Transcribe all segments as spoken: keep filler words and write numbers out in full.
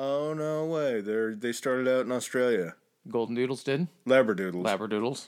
Oh, no way. They're, they started out in Australia. Golden Doodles did? Labradoodles. Labradoodles.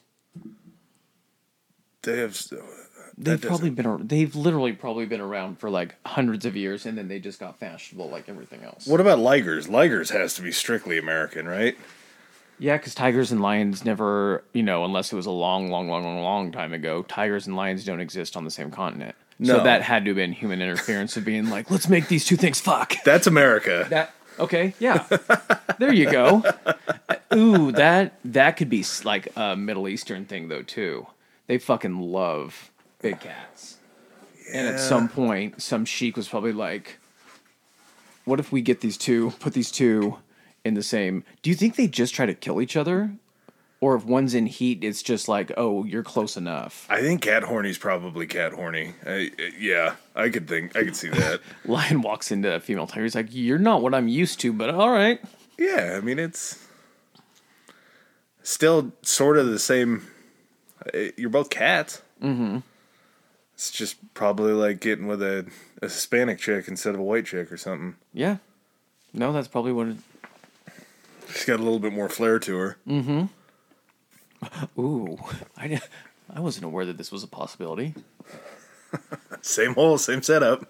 They have... They've probably been... ar- They've literally probably been around for, like, hundreds of years, and then they just got fashionable like everything else. What about ligers? Ligers has to be strictly American, right? Yeah, because tigers and lions never, you know, unless it was a long, long, long, long, long time ago, tigers and lions don't exist on the same continent. No. So that had to have been human interference of being like, let's make these two things fuck. That's America. That okay, yeah. There you go. Ooh, that that could be like a Middle Eastern thing though too. They fucking love big cats. Yeah. And at some point, some sheik was probably like, "What if we get these two, put these two in the same?" Do you think they just try to kill each other? Or if one's in heat, it's just like, oh, you're close enough. I think cat horny's probably cat horny. I, yeah, I could think, I could see that. Lion walks into a female tiger. He's like, you're not what I'm used to, but all right. Yeah, I mean, it's still sort of the same. You're both cats. Mm-hmm. It's just probably like getting with a, a Hispanic chick instead of a white chick or something. Yeah. No, that's probably what it... She's got a little bit more flair to her. Mm-hmm. Ooh, I, I wasn't aware that this was a possibility. Same hole, same setup.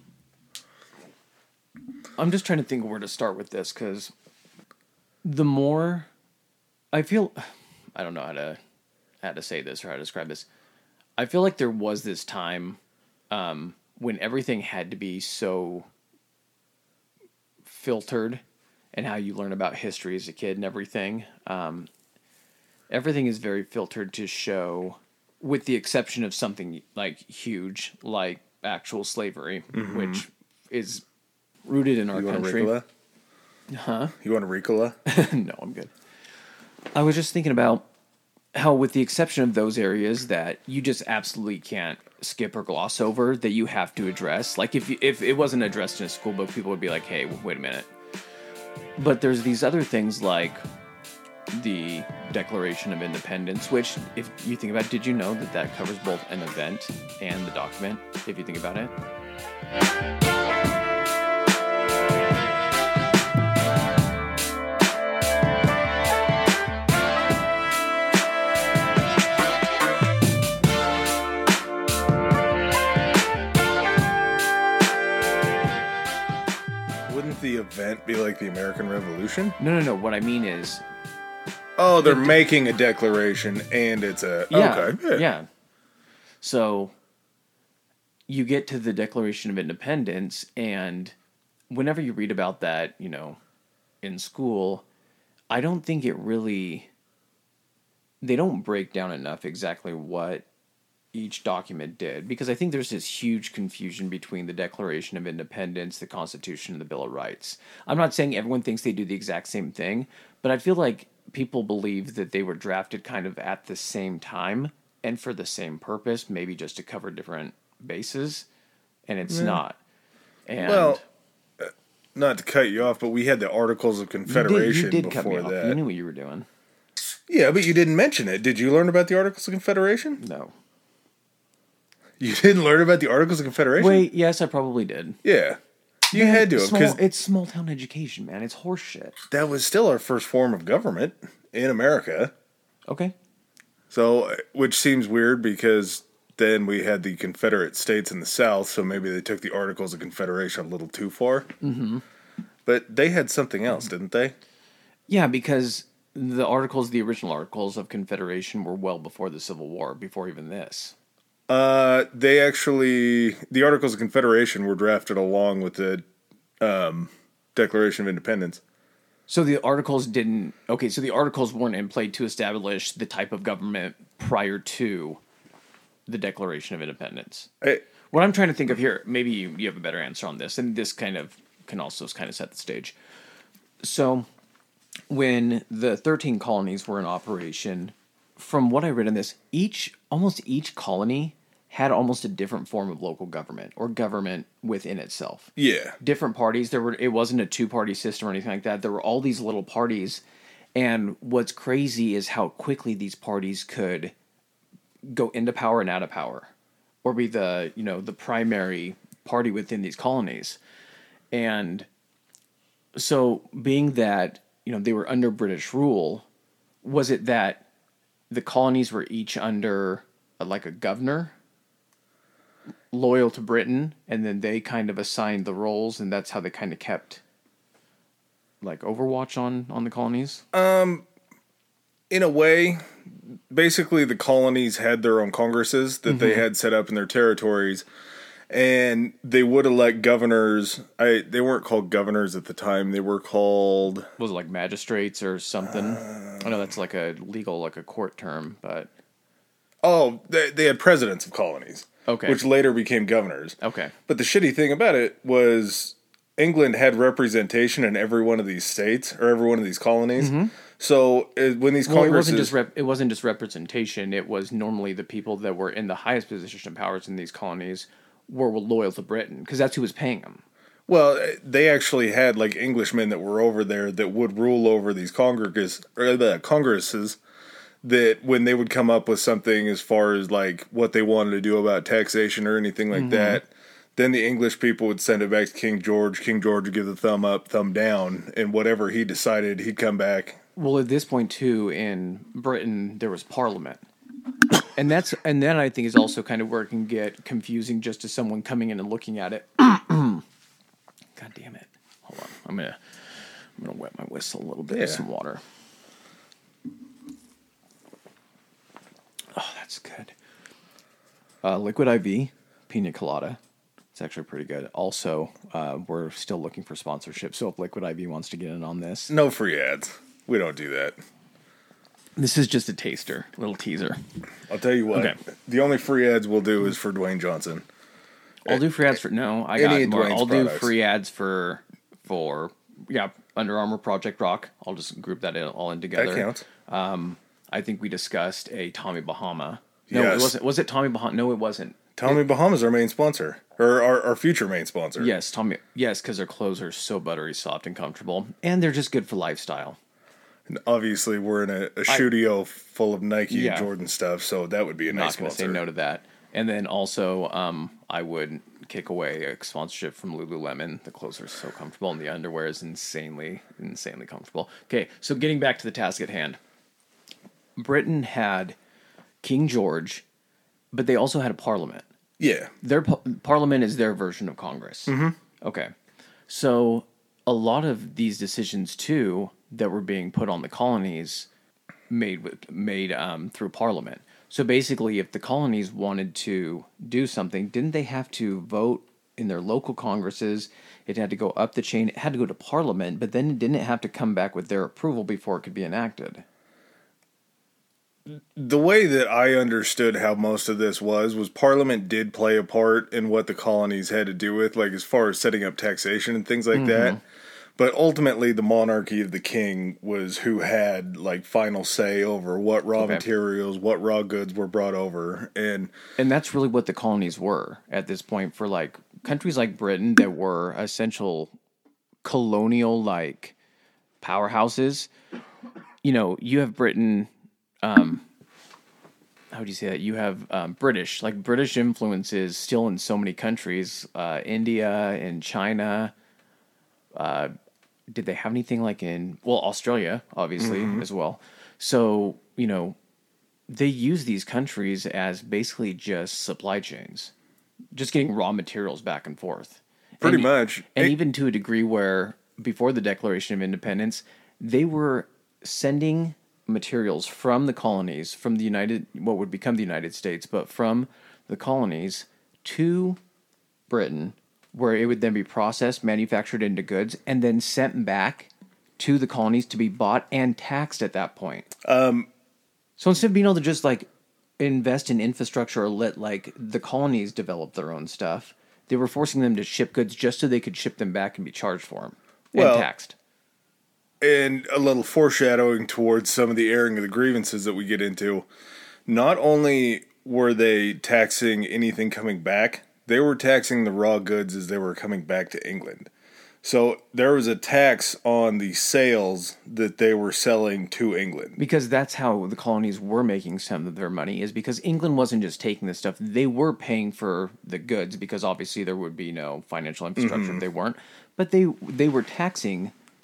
I'm just trying to think of where to start with this, because the more I feel... I don't know how to how to say this or how to describe this. I feel like there was this time um, when everything had to be so filtered, and how you learn about history as a kid and everything. Um, everything is very filtered to show, with the exception of something like huge, like actual slavery, mm-hmm. which is rooted in our you country. Want a Ricola? Huh? You want a Ricola? No, I'm good. I was just thinking about how, with the exception of those areas that you just absolutely can't skip or gloss over, that you have to address. Like, if you, if it wasn't addressed in a school book, people would be like, hey, wait a minute. But there's these other things like the Declaration of Independence, which, if you think about it, did you know that that covers both an event and the document, if you think about it? Wouldn't the event be like the American Revolution? No, no, no. What I mean is... Oh, they're de- making a declaration, and it's a... Yeah, okay. Yeah. yeah. So, you get to the Declaration of Independence, and whenever you read about that, you know, in school, I don't think it really... They don't break down enough exactly what each document did, because I think there's this huge confusion between the Declaration of Independence, the Constitution, and the Bill of Rights. I'm not saying everyone thinks they do the exact same thing, but I feel like people believe that they were drafted kind of at the same time and for the same purpose, maybe just to cover different bases, and it's yeah. not. And well, uh, not to cut you off, but we had the Articles of Confederation you did, you did before cut me off. that. You knew what you were doing. Yeah, but you didn't mention it. Did you learn about the Articles of Confederation? No. You didn't learn about the Articles of Confederation? Wait, yes, I probably did. Yeah. You man, had to have. Small, it's small town education, man. It's horse shit. That was still our first form of government in America. Okay. So, which seems weird because then we had the Confederate States in the South, so maybe they took the Articles of Confederation a little too far. Mm-hmm. But they had something else, didn't they? Yeah, because the articles, the original Articles of Confederation were well before the Civil War, before even this. Uh, they actually, the Articles of Confederation were drafted along with the um, Declaration of Independence. So the Articles didn't, okay, so the Articles weren't in play to establish the type of government prior to the Declaration of Independence. I, what I'm trying to think of here, maybe you, you have a better answer on this, and this kind of can also kind of set the stage. So when the thirteen colonies were in operation, from what I read in this, each almost each colony had almost a different form of local government or government within itself. Yeah. Different parties. There were it wasn't a two-party system or anything like that. There were all these little parties, and what's crazy is how quickly these parties could go into power and out of power, or be the, you know, the primary party within these colonies. And So, being that, you know, they were under British rule, was it that the colonies were each under a, like a governor loyal to Britain, and then they kind of assigned the roles, and that's how they kind of kept like overwatch on on the colonies? Um, in a way, basically the colonies had their own congresses that mm-hmm. they had set up in their territories. And they would elect governors. I they weren't called governors at the time. They were called... Was it like magistrates or something? Uh, I know that's like a legal, like a court term, but... Oh, they, they had presidents of colonies. Okay. Which later became governors. Okay. But the shitty thing about it was England had representation in every one of these states, or every one of these colonies. Mm-hmm. So uh, when these well, congresses... It wasn't, just rep- it wasn't just representation. It was normally the people that were in the highest position of powers in these colonies were loyal to Britain, because that's who was paying them. Well, they actually had like Englishmen that were over there that would rule over these congress or the congresses. That when they would come up with something as far as like what they wanted to do about taxation or anything like mm-hmm. that, then the English people would send it back to King George. King George would give the thumb up, thumb down, and whatever he decided, he'd come back. Well, at this point too, in Britain, there was Parliament. And that's and then I think is also kind of where it can get confusing just to someone coming in and looking at it. God damn it! Hold on, I'm gonna I'm gonna wet my whistle a little bit yeah. with some water. Oh, that's good. Uh, Liquid I V, Pina Colada. It's actually pretty good. Also, uh, we're still looking for sponsorship. So if Liquid I V wants to get in on this, no free ads. We don't do that. This is just a taster, little teaser. I'll tell you what. Okay. The only free ads we'll do is for Dwayne Johnson. I'll do free ads for no. I got more. Dwayne's I'll products. do free ads for for yeah Under Armour, Project Rock. I'll just group that in, all in together. That counts. Um, I think we discussed a Tommy Bahama. No, yes. it wasn't. Was it Tommy Bahama? No, it wasn't. Tommy it, Bahama's our main sponsor, or our, our future main sponsor. Yes, Tommy. Yes, because their clothes are so buttery soft and comfortable, and they're just good for lifestyle. And obviously, we're in a, a studio I, full of Nike yeah. and Jordan stuff, so that would be a nice sponsor. Not going to say no to that. And then also, um, I would kick away a sponsorship from Lululemon. The clothes are so comfortable, and the underwear is insanely, insanely comfortable. Okay, so getting back to the task at hand. Britain had King George, but they also had a parliament. Yeah. Their parliament is their version of Congress. Mm-hmm. Okay. So a lot of these decisions, too, that were being put on the colonies made with, made um, through Parliament. So basically, if the colonies wanted to do something, didn't they have to vote in their local congresses? It had to go up the chain. It had to go to Parliament, but then didn't it have to come back with their approval before it could be enacted? The way that I understood how most of this was, was Parliament did play a part in what the colonies had to do with, like as far as setting up taxation and things like mm-hmm. that. But ultimately, the monarchy of the king was who had like final say over what raw okay. materials, what raw goods were brought over, and and that's really what the colonies were at this point for like countries like Britain that were essential colonial like powerhouses. You know, you have Britain. Um, how would you say that? You have um, British, like British influences still in so many countries, uh, India and China. Uh, did they have anything like in, well, Australia, obviously, mm-hmm. as well. So, you know, they use these countries as basically just supply chains, just getting raw materials back and forth. Pretty and, much. And it, even to a degree where before the Declaration of Independence, they were sending materials from the colonies, from the United, what would become the United States, but from the colonies to Britain, where it would then be processed, manufactured into goods, and then sent back to the colonies to be bought and taxed at that point. Um, so instead of being able to just like invest in infrastructure or let like the colonies develop their own stuff, they were forcing them to ship goods just so they could ship them back and be charged for them and well, taxed. And a little foreshadowing towards some of the airing of the grievances that we get into. Not only were they taxing anything coming back, they were taxing the raw goods as they were coming back to England. So there was a tax on the sales that they were selling to England. Because that's how the colonies were making some of their money, is because England wasn't just taking this stuff. They were paying for the goods because obviously there would be no financial infrastructure mm-hmm. if they weren't. But they they were taxing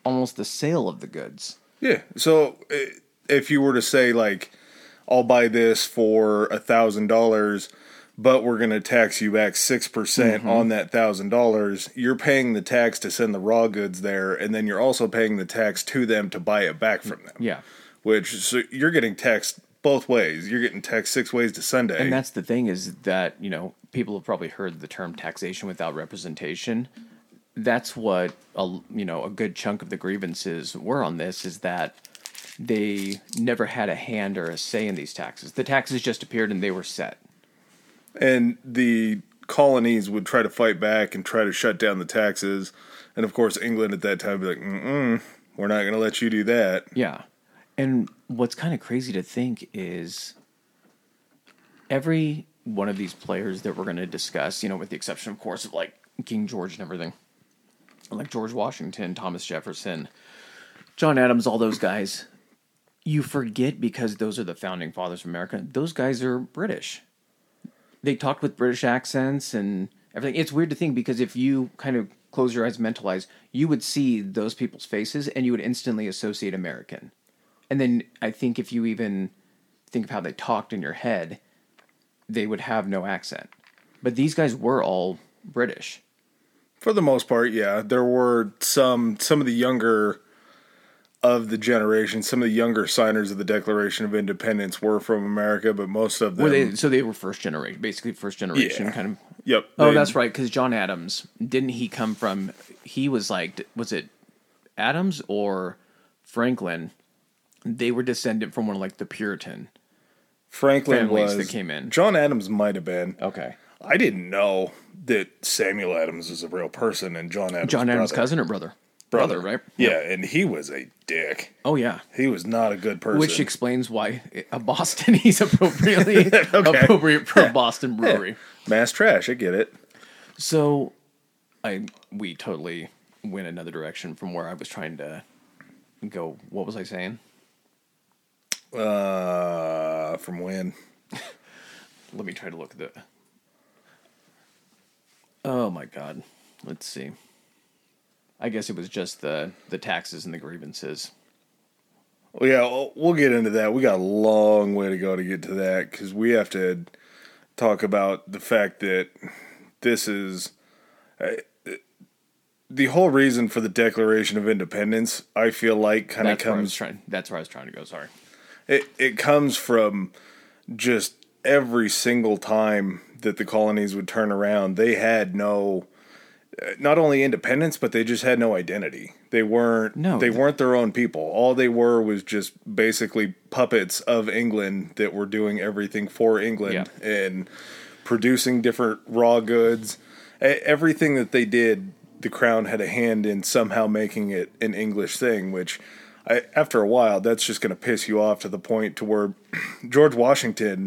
almost the sale of the goods. Yeah. So if you were to say, like, I'll buy this for a thousand dollars, but we're going to tax you back six percent mm-hmm. on that thousand dollars, you're paying the tax to send the raw goods there, and then you're also paying the tax to them to buy it back from them. Yeah. Which, so you're getting taxed both ways. You're getting taxed six ways to Sunday. And that's the thing, is that, you know, people have probably heard the term taxation without representation. That's what, a, you know, a good chunk of the grievances were on this, is that they never had a hand or a say in these taxes. The taxes just appeared and they were set. And the colonies would try to fight back and try to shut down the taxes. And, of course, England at that time would be like, mm-mm, we're not going to let you do that. Yeah. And what's kind of crazy to think is every one of these players that we're going to discuss, you know, with the exception, of course, of, like, King George and everything, like George Washington, Thomas Jefferson, John Adams, all those guys, you forget, because those are the founding fathers of America, those guys are British. They talked with British accents and everything. It's weird to think, because if you kind of close your eyes, mentalize, you would see those people's faces and you would instantly associate American. And then I think if you even think of how they talked in your head, they would have no accent. But these guys were all British. For the most part, yeah. There were some some of the younger of the generation, some of the younger signers of the Declaration of Independence were from America, but most of them... Were they, so they were first generation, basically first generation, yeah. kind of... Yep. Oh, they, that's right, because John Adams, didn't he come from... He was like, was it Adams or Franklin? They were descended from one of, like, the Puritan Franklin families was... that came in. John Adams might have been. Okay. I didn't know that Samuel Adams was a real person and John Adams' John Adams' brother. cousin or brother? Brother, brother right? Yeah, yep. And he was a dick. Oh, yeah. He was not a good person. Which explains why a Boston, he's appropriately okay. appropriate for a Boston brewery. Yeah. Mass trash, I get it. So, I we totally went another direction from where I was trying to go. What was I saying? Uh, from when? Let me try to look at the... Oh, my God. Let's see. I guess it was just the, the taxes and the grievances. Well, yeah, we'll get into that. We got a long way to go to get to that, because we have to talk about the fact that this is... Uh, the whole reason for the Declaration of Independence, I feel like, kind of comes... Trying, that's where I was trying to go, sorry. It It comes from just every single time that the colonies would turn around, they had no... not only independence, but they just had no identity. They weren't no, they weren't their own people. All they were was just basically puppets of England that were doing everything for England yeah. and producing different raw goods. Everything that they did, the crown had a hand in somehow making it an English thing, which I, after a while, that's just going to piss you off to the point to where George Washington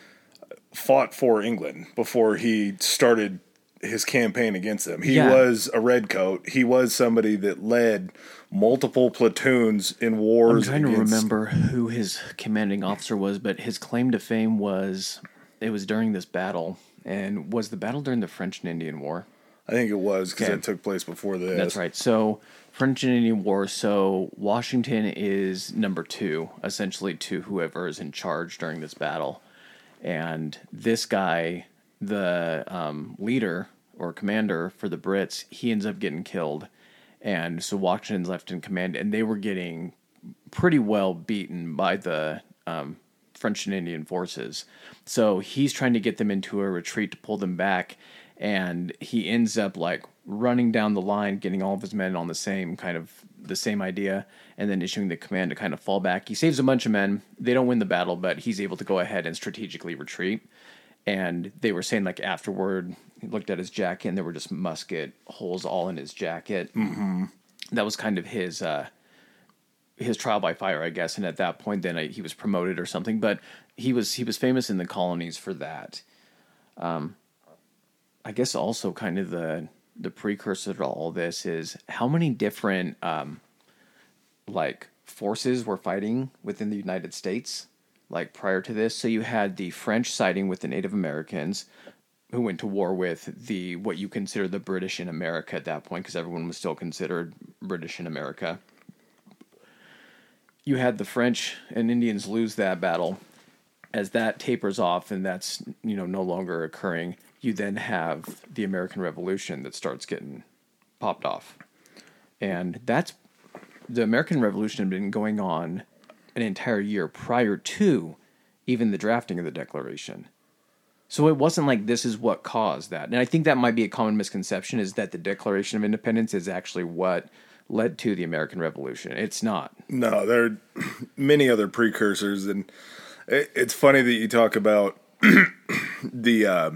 fought for England before he started his campaign against them. He yeah. was a redcoat. He was somebody that led multiple platoons in wars. I'm trying against... to remember who his commanding officer was, but his claim to fame was it was during this battle. And was the battle during the French and Indian War? I think it was, because okay. it took place before this. That's right. So, French and Indian War. So, Washington is number two, essentially, to whoever is in charge during this battle. And this guy, the um, leader or commander for the Brits, he ends up getting killed. And so, Washington's left in command, and they were getting pretty well beaten by the um, French and Indian forces. So, he's trying to get them into a retreat to pull them back. And he ends up like running down the line, getting all of his men on the same kind of the same idea, and then issuing the command to kind of fall back. He saves a bunch of men. They don't win the battle, but he's able to go ahead and strategically retreat. And they were saying like afterward, he looked at his jacket and there were just musket holes all in his jacket. Mm-hmm. That was kind of his uh, his trial by fire, I guess. And at that point, then I, he was promoted or something. But he was he was famous in the colonies for that. Um. I guess also kind of the the precursor to all this is how many different um, like forces were fighting within the United States like prior to this. So you had the French siding with the Native Americans, who went to war with the what you consider the British in America at that point, because everyone was still considered British in America. You had the French and Indians lose that battle. As that tapers off and that's, you know, no longer occurring, you then have the American Revolution that starts getting popped off. And that's the American Revolution had been going on an entire year prior to even the drafting of the Declaration. So it wasn't like this is what caused that. And I think that might be a common misconception, is that the Declaration of Independence is actually what led to the American Revolution. It's not. No, there are many other precursors. And it, it's funny that you talk about the uh,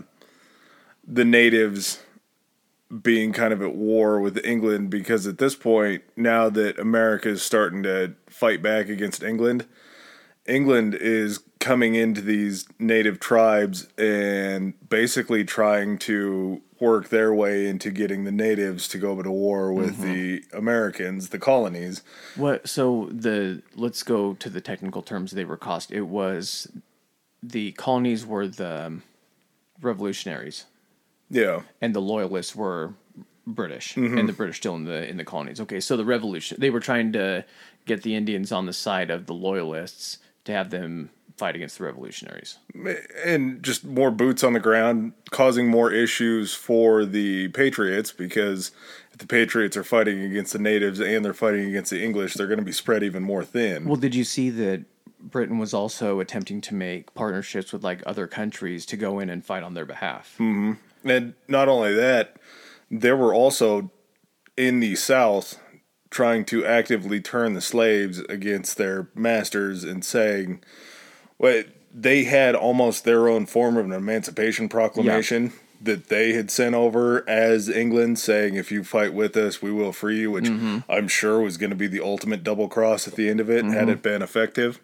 the natives being kind of at war with England, because at this point, now that America is starting to fight back against England, England is coming into these native tribes and basically trying to work their way into getting the natives to go to war with mm-hmm. the Americans, the colonies. What? So the let's go to the technical terms they were cost. It was the colonies were the revolutionaries. Yeah. And the loyalists were British, mm-hmm. and the British still in the in the colonies. Okay, so the revolution, they were trying to get the Indians on the side of the loyalists to have them fight against the revolutionaries. And just more boots on the ground, causing more issues for the Patriots, because if the Patriots are fighting against the natives and they're fighting against the English, they're going to be spread even more thin. Well, did you see that Britain was also attempting to make partnerships with like other countries to go in and fight on their behalf? Mm-hmm. And not only that, there were also in the South trying to actively turn the slaves against their masters and saying, well, they had almost their own form of an Emancipation Proclamation yeah. that they had sent over as England, saying, if you fight with us, we will free you, which mm-hmm. I'm sure was going to be the ultimate double cross at the end of it, mm-hmm. had it been effective.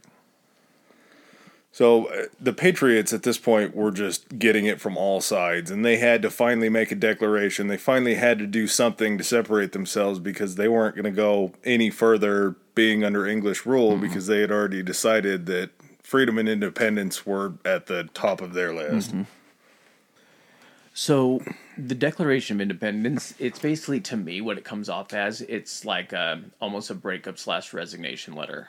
So uh, the Patriots at this point were just getting it from all sides, and they had to finally make a declaration. They finally had to do something to separate themselves, because they weren't going to go any further being under English rule, mm-hmm. because they had already decided that freedom and independence were at the top of their list. Mm-hmm. So the Declaration of Independence, it's basically, to me, what it comes off as, it's like a, almost a breakup slash resignation letter.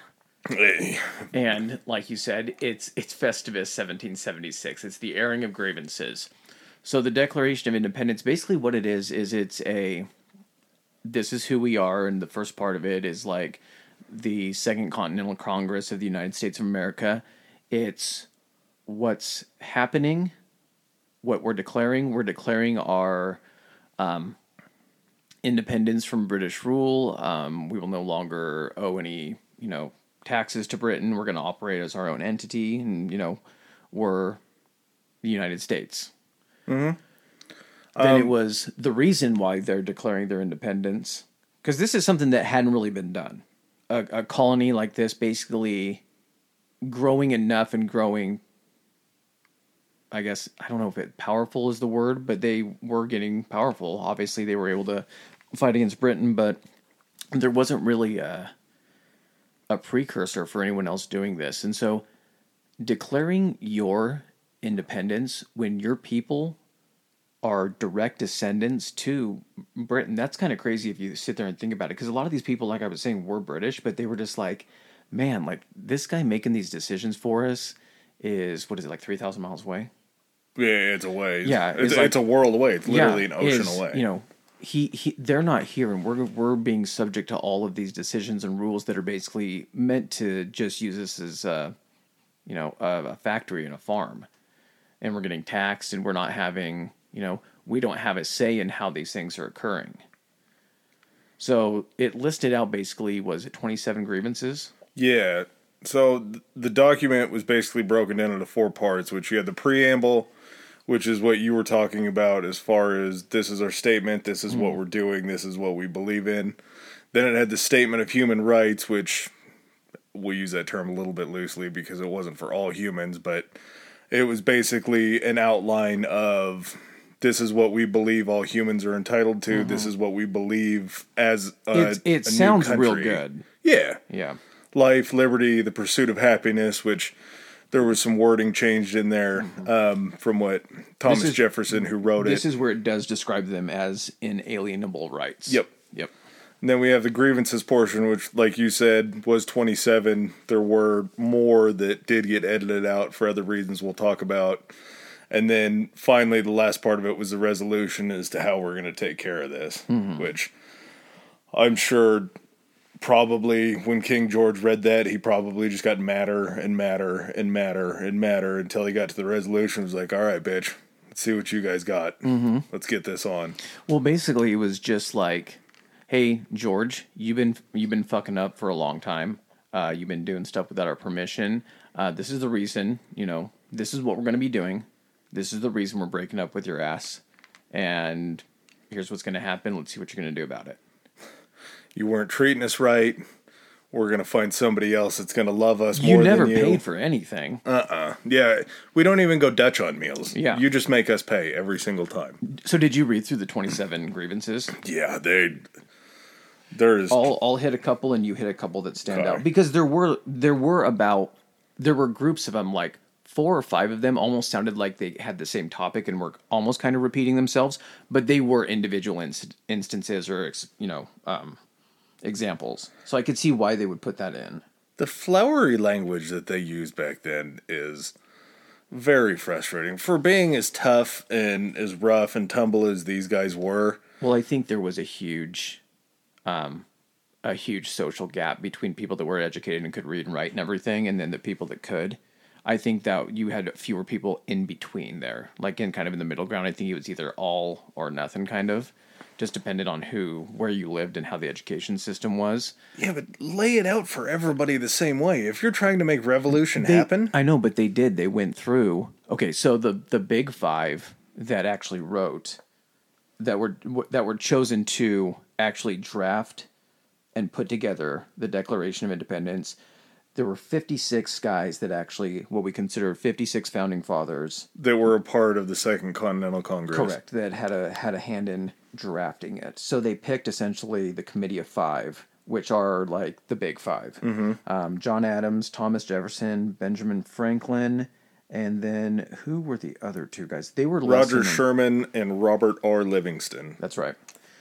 And like you said, it's it's Festivus seventeen seventy-six. It's the airing of grievances. So the Declaration of Independence, basically what it is, is it's a, this is who we are, and the first part of it is like the Second Continental Congress of the United States of America. It's what's happening, what we're declaring. We're declaring our um, independence from British rule. Um, we will no longer owe any, you know, taxes to Britain. We're going to operate as our own entity, and you know, we're the United States. Mm-hmm. Then um, it was the reason why they're declaring their independence, because this is something that hadn't really been done. A, a colony like this, basically growing enough and growing, I guess, I don't know if it powerful is the word, but they were getting powerful. Obviously, they were able to fight against Britain, but there wasn't really a a precursor for anyone else doing this. And so declaring your independence when your people are direct descendants to Britain, that's kind of crazy if you sit there and think about it. Because a lot of these people, like I was saying, were British, but they were just like, man, like this guy making these decisions for us is, what is it, like three thousand miles away? Yeah, it's a way. Yeah. It's, it's, like, it's a world away. It's literally yeah, an ocean is, away. You know, He, he they're not here, and we're we're being subject to all of these decisions and rules that are basically meant to just use us as a, you know, a, a factory and a farm, and we're getting taxed, and we're not having, you know, we don't have a say in how these things are occurring. So it listed out basically, was it twenty-seven grievances? Yeah. So th- the document was basically broken down into four parts, which you had the preamble, which is what you were talking about as far as this is our statement, this is mm. what we're doing, this is what we believe in. Then it had the Statement of Human Rights, which we use that term a little bit loosely because it wasn't for all humans, but it was basically an outline of this is what we believe all humans are entitled to, mm-hmm. this is what we believe as a, it, it a sounds new real country. good. Yeah. Yeah. Life, liberty, the pursuit of happiness, which there was some wording changed in there mm-hmm. um, from what Thomas is, Jefferson, who wrote this it. This is where it does describe them as inalienable rights. Yep. Yep. And then we have the grievances portion, which, like you said, was twenty-seven. There were more that did get edited out for other reasons we'll talk about. And then finally, the last part of it was the resolution as to how we're going to take care of this, mm-hmm. which I'm sure probably when King George read that, he probably just got madder and madder and madder and madder until he got to the resolution. It was like, all right, bitch, let's see what you guys got. Mm-hmm. Let's get this on. Well, basically, it was just like, hey, George, you've been you've been fucking up for a long time. Uh, you've been doing stuff without our permission. Uh, this is the reason, you know, this is what we're going to be doing. This is the reason we're breaking up with your ass. And here's what's going to happen. Let's see what you're going to do about it. You weren't treating us right. We're going to find somebody else that's going to love us more than you. You never paid for anything. Uh-uh. Yeah, we don't even go Dutch on meals. Yeah. You just make us pay every single time. So did you read through the twenty-seven grievances? Yeah, they... There's... I'll, I'll hit a couple and you hit a couple that stand okay. out. Because there were there were about... There were groups of them, like four or five of them almost sounded like they had the same topic and were almost kind of repeating themselves, but they were individual inst- instances or, you know... Um, examples. So I could see why they would put that in. The flowery language that they used back then is very frustrating. For being as tough and as rough and tumble as these guys were. Well, I think there was a huge um, a huge social gap between people that were educated and could read and write and everything, and then the people that could. I think that you had fewer people in between there. Like in kind of in the middle ground, I think it was either all or nothing kind of. Just depended on who, where you lived and how the education system was. Yeah, but lay it out for everybody the same way. If you're trying to make revolution they, happen. I know, but they did. They went through. Okay, so the, the big five that actually wrote, that were that were chosen to actually draft and put together the Declaration of Independence, there were fifty-six guys that actually, what we consider fifty-six founding fathers. That were a part of the Second Continental Congress. Correct, that had a had a hand in drafting it. So they picked essentially the Committee of Five, which are like the big five. Mm-hmm. Um, John Adams, Thomas Jefferson, Benjamin Franklin, and then who were the other two guys? They were Roger Sherman and Robert R. Livingston. That's right.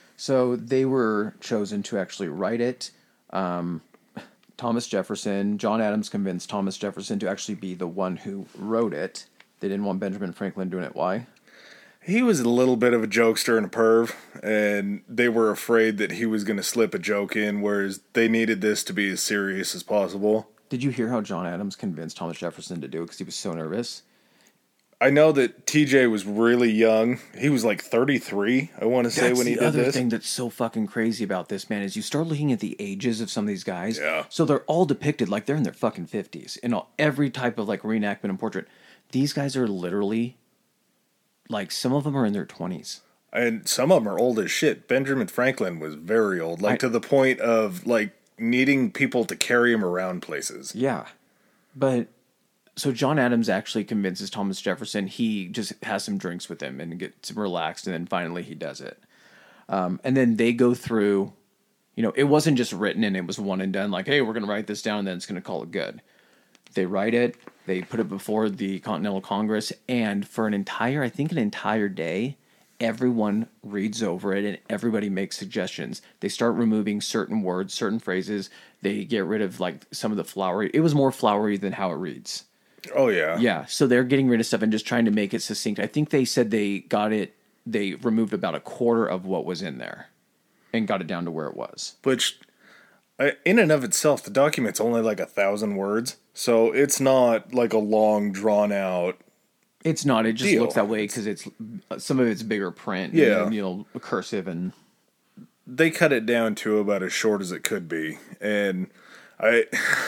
So they were chosen to actually write it. Um, Thomas Jefferson, John Adams convinced Thomas Jefferson to actually be the one who wrote it. They didn't want Benjamin Franklin doing it. Why? He was a little bit of a jokester and a perv, and they were afraid that he was going to slip a joke in, whereas they needed this to be as serious as possible. Did you hear how John Adams convinced Thomas Jefferson to do it because he was so nervous? I know that T J was really young. He was like thirty-three, I want to say, when he did this. The other thing that's so fucking crazy about this, man, is you start looking at the ages of some of these guys. Yeah. So they're all depicted like they're in their fucking fifties in all, every type of like reenactment and portrait. These guys are literally... Like, some of them are in their twenties. And some of them are old as shit. Benjamin Franklin was very old. Like, I, to the point of, like, needing people to carry him around places. Yeah. But, so John Adams actually convinces Thomas Jefferson. He just has some drinks with him and gets relaxed, and then finally he does it. Um, and then they go through, you know, it wasn't just written and it was one and done. Like, hey, we're going to write this down and then it's going to call it good. They write it, they put it before the Continental Congress, and for an entire, I think an entire day, everyone reads over it and everybody makes suggestions. They start removing certain words, certain phrases. They get rid of like some of the flowery. It was more flowery than how it reads. Oh, yeah. Yeah, so they're getting rid of stuff and just trying to make it succinct. I think they said they got it, they removed about a quarter of what was in there and got it down to where it was. Which, in and of itself, the document's only like a thousand words. So it's not like a long, drawn-out It's not. It just deal. looks that way because it's some of it's bigger print. Yeah. And, you know, cursive and... They cut it down to about as short as it could be. And I...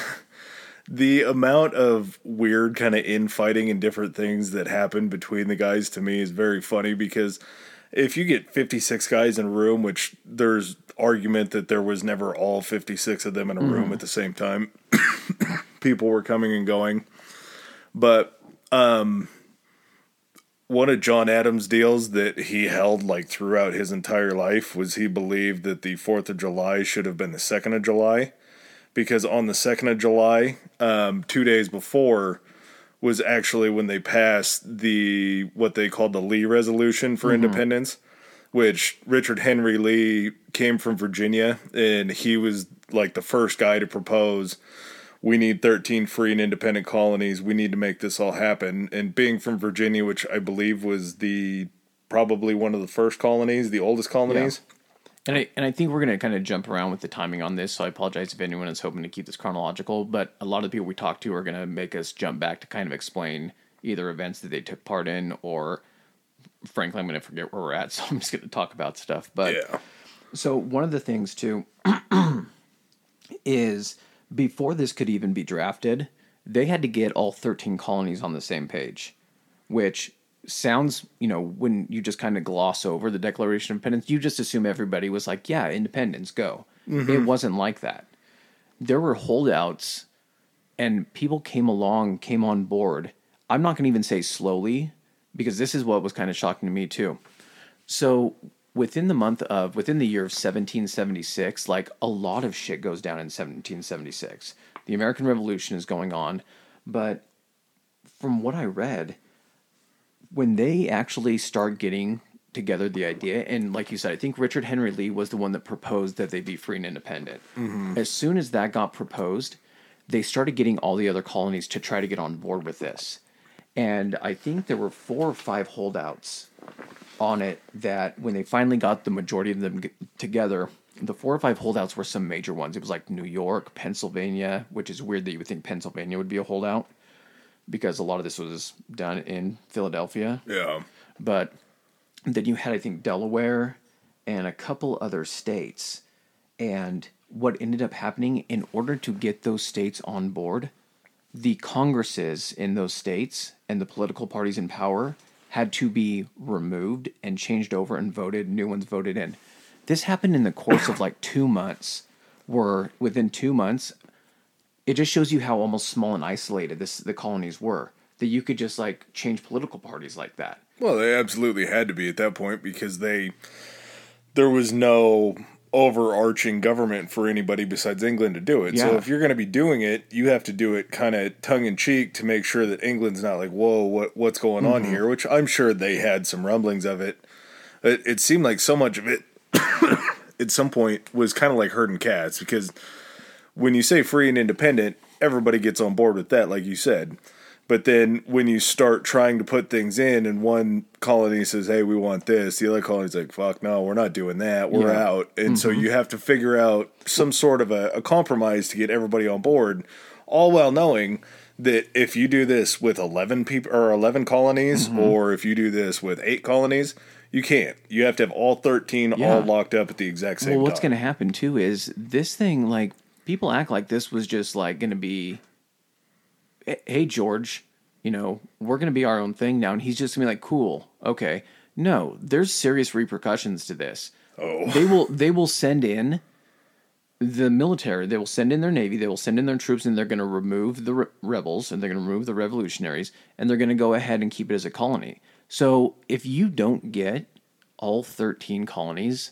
the amount of weird kind of infighting and different things that happen between the guys to me is very funny because if you get fifty-six guys in a room, which there's argument that there was never all fifty-six of them in a room mm-hmm. at the same time... People were coming and going. But um, one of John Adams' deals that he held like throughout his entire life was he believed that the fourth of July should have been the second of July. Because on the second of July, um, two days before, was actually when they passed the what they called the Lee Resolution for mm-hmm. Independence, which Richard Henry Lee came from Virginia, and he was like the first guy to propose, we need thirteen free and independent colonies. We need to make this all happen. And being from Virginia, which I believe was the probably one of the first colonies, the oldest colonies. Yeah. And I and I think we're going to kind of jump around with the timing on this, so I apologize if anyone is hoping to keep this chronological, but a lot of the people we talk to are going to make us jump back to kind of explain either events that they took part in, or frankly, I'm going to forget where we're at, so I'm just going to talk about stuff. But yeah. So one of the things, too, is before this could even be drafted, they had to get all thirteen colonies on the same page, which sounds, you know, when you just kind of gloss over the Declaration of Independence, you just assume everybody was like, yeah, independence, go. Mm-hmm. It wasn't like that. There were holdouts, and people came along, came on board. I'm not going to even say slowly, because this is what was kind of shocking to me, too. So within the month of, within the year of seventeen seventy-six, like, a lot of shit goes down in seventeen seventy-six. The American Revolution is going on, but from what I read, when they actually start getting together the idea, and like you said, I think Richard Henry Lee was the one that proposed that they be free and independent. Mm-hmm. As soon as that got proposed, they started getting all the other colonies to try to get on board with this. And I think there were four or five holdouts on it that when they finally got the majority of them together, the four or five holdouts were some major ones. It was like New York, Pennsylvania, which is weird that you would think Pennsylvania would be a holdout, because a lot of this was done in Philadelphia. Yeah. But then you had, I think, Delaware and a couple other states. And what ended up happening, in order to get those states on board, the Congresses in those states and the political parties in power had to be removed and changed over and voted, new ones voted in. This happened in the course of like two months, where within two months... it just shows you how almost small and isolated this the colonies were, that you could just like change political parties like that. Well, they absolutely had to be at that point, because they there was no overarching government for anybody besides England to do it. Yeah. So if you're going to be doing it, you have to do it kind of tongue in cheek to make sure that England's not like, whoa, what what's going mm-hmm. on here? Which I'm sure they had some rumblings of it. It, it seemed like so much of it at some point was kind of like herding cats, because when you say free and independent, everybody gets on board with that, like you said. But then when you start trying to put things in, and one colony says, hey, we want this, the other colony's like, fuck, no, we're not doing that, we're yeah. out. And mm-hmm. so you have to figure out some sort of a, a compromise to get everybody on board, all while knowing that if you do this with eleven people or eleven colonies, mm-hmm. or if you do this with eight colonies, you can't. You have to have all thirteen yeah. all locked up at the exact same time. Well, what's going to happen, too, is this thing, like, people act like this was just like going to be, hey, George, you know, we're going to be our own thing now. And he's just going to be like, cool. Okay. No, there's serious repercussions to this. Oh, they will, they will send in the military. They will send in their Navy. They will send in their troops, and they're going to remove the re- rebels, and they're going to remove the revolutionaries, and they're going to go ahead and keep it as a colony. So if you don't get all thirteen colonies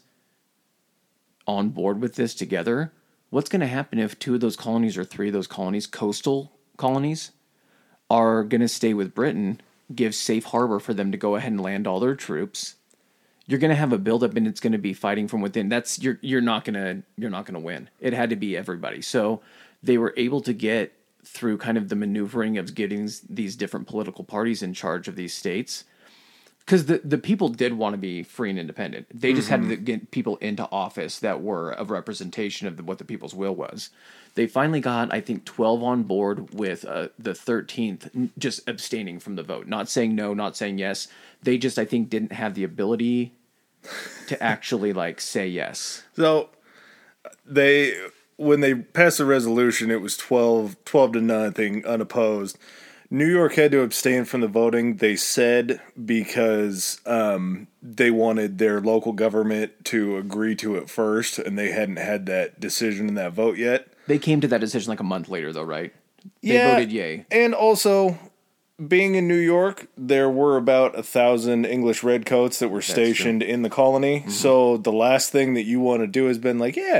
on board with this together, what's going to happen if two of those colonies or three of those colonies, coastal colonies, are going to stay with Britain, give safe harbor for them to go ahead and land all their troops? You're going to have a buildup, and it's going to be fighting from within. That's you're you're not going to you're not going to win. It had to be everybody. So they were able to get through kind of the maneuvering of getting these different political parties in charge of these states, because the, the people did want to be free and independent. They just mm-hmm. had to get people into office that were a representation of the, what the people's will was. They finally got, I think, twelve on board with uh, the thirteenth just abstaining from the vote. Not saying no, not saying yes. They just, I think, didn't have the ability to actually, like, say yes. So they, when they passed the resolution, it was twelve, twelve to nothing, unopposed. New York had to abstain from the voting, they said, because um, they wanted their local government to agree to it first, and they hadn't had that decision and that vote yet. They came to that decision like a month later, though, right? They yeah, voted yay. And also, being in New York, there were about a thousand English redcoats that were stationed in the colony. Mm-hmm. So the last thing that you want to do has been like, yeah,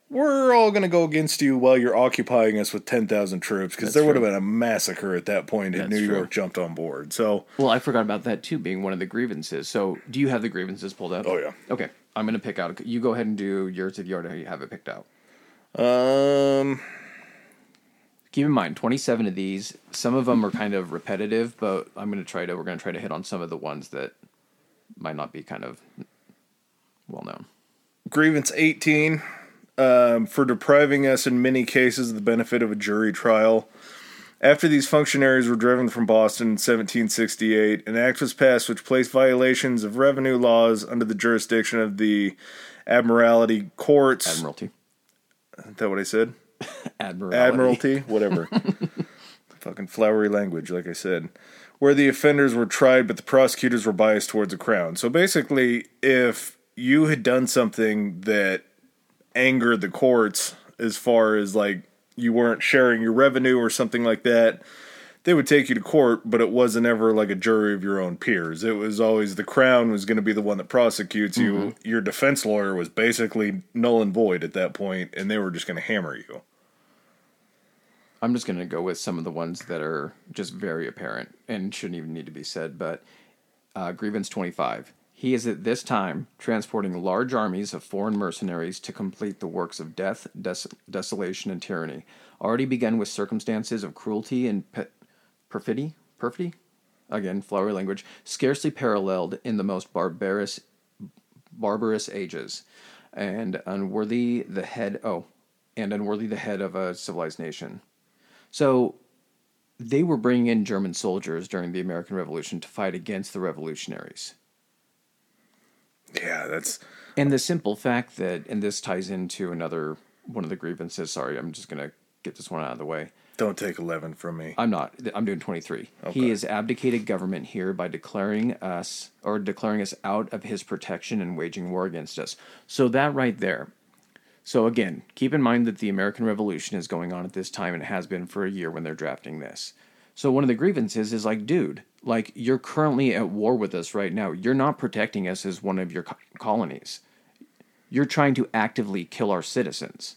we're all going to go against you while you're occupying us with ten thousand troops, because there true. would have been a massacre at that point if That's New true. York jumped on board. So, Well, I forgot about that too, being one of the grievances. So, do you have the grievances pulled up? oh yeah. Okay, I'm going to pick out. You go ahead and do yours if you already have it picked out. Um, Keep in mind, twenty-seven of these. Some of them are kind of repetitive, but I'm going to try to. We're going to try to hit on some of the ones that might not be kind of well known. grievance eighteen, um, for depriving us in many cases of the benefit of a jury trial. After these functionaries were driven from Boston in seventeen sixty-eight, an act was passed which placed violations of revenue laws under the jurisdiction of the Admiralty Courts. Admiralty. Is that what I said? Admiralty. Admiralty, whatever. Fucking flowery language, like I said. Where the offenders were tried, but the prosecutors were biased towards the crown. So basically, if you had done something that angered the courts, as far as like you weren't sharing your revenue or something like that, they would take you to court, but it wasn't ever like a jury of your own peers. It was always the crown was going to be the one that prosecutes you. Mm-hmm. Your defense lawyer was basically null and void at that point, and they were just going to hammer you. I'm just going to go with some of the ones that are just very apparent and shouldn't even need to be said, but uh, grievance twenty-five. He is at this time transporting large armies of foreign mercenaries to complete the works of death, des- desolation, and tyranny, already begun with circumstances of cruelty and pe- perfidy, perfidy, again, flowery language, scarcely paralleled in the most barbarous, barbarous ages, and unworthy the head, oh, and unworthy the head of a civilized nation. So, they were bringing in German soldiers during the American Revolution to fight against the revolutionaries. Yeah, that's... And the simple fact that, and this ties into another one of the grievances, sorry, I'm just going to get this one out of the way. Don't take eleven from me. I'm not. I'm doing twenty-three. Okay. He has abdicated government here by declaring us, or declaring us out of his protection and waging war against us. So that right there. So again, keep in mind that the American Revolution is going on at this time, and it has been for a year when they're drafting this. So one of the grievances is like, dude, like you're currently at war with us right now. You're not protecting us as one of your co- colonies. You're trying to actively kill our citizens.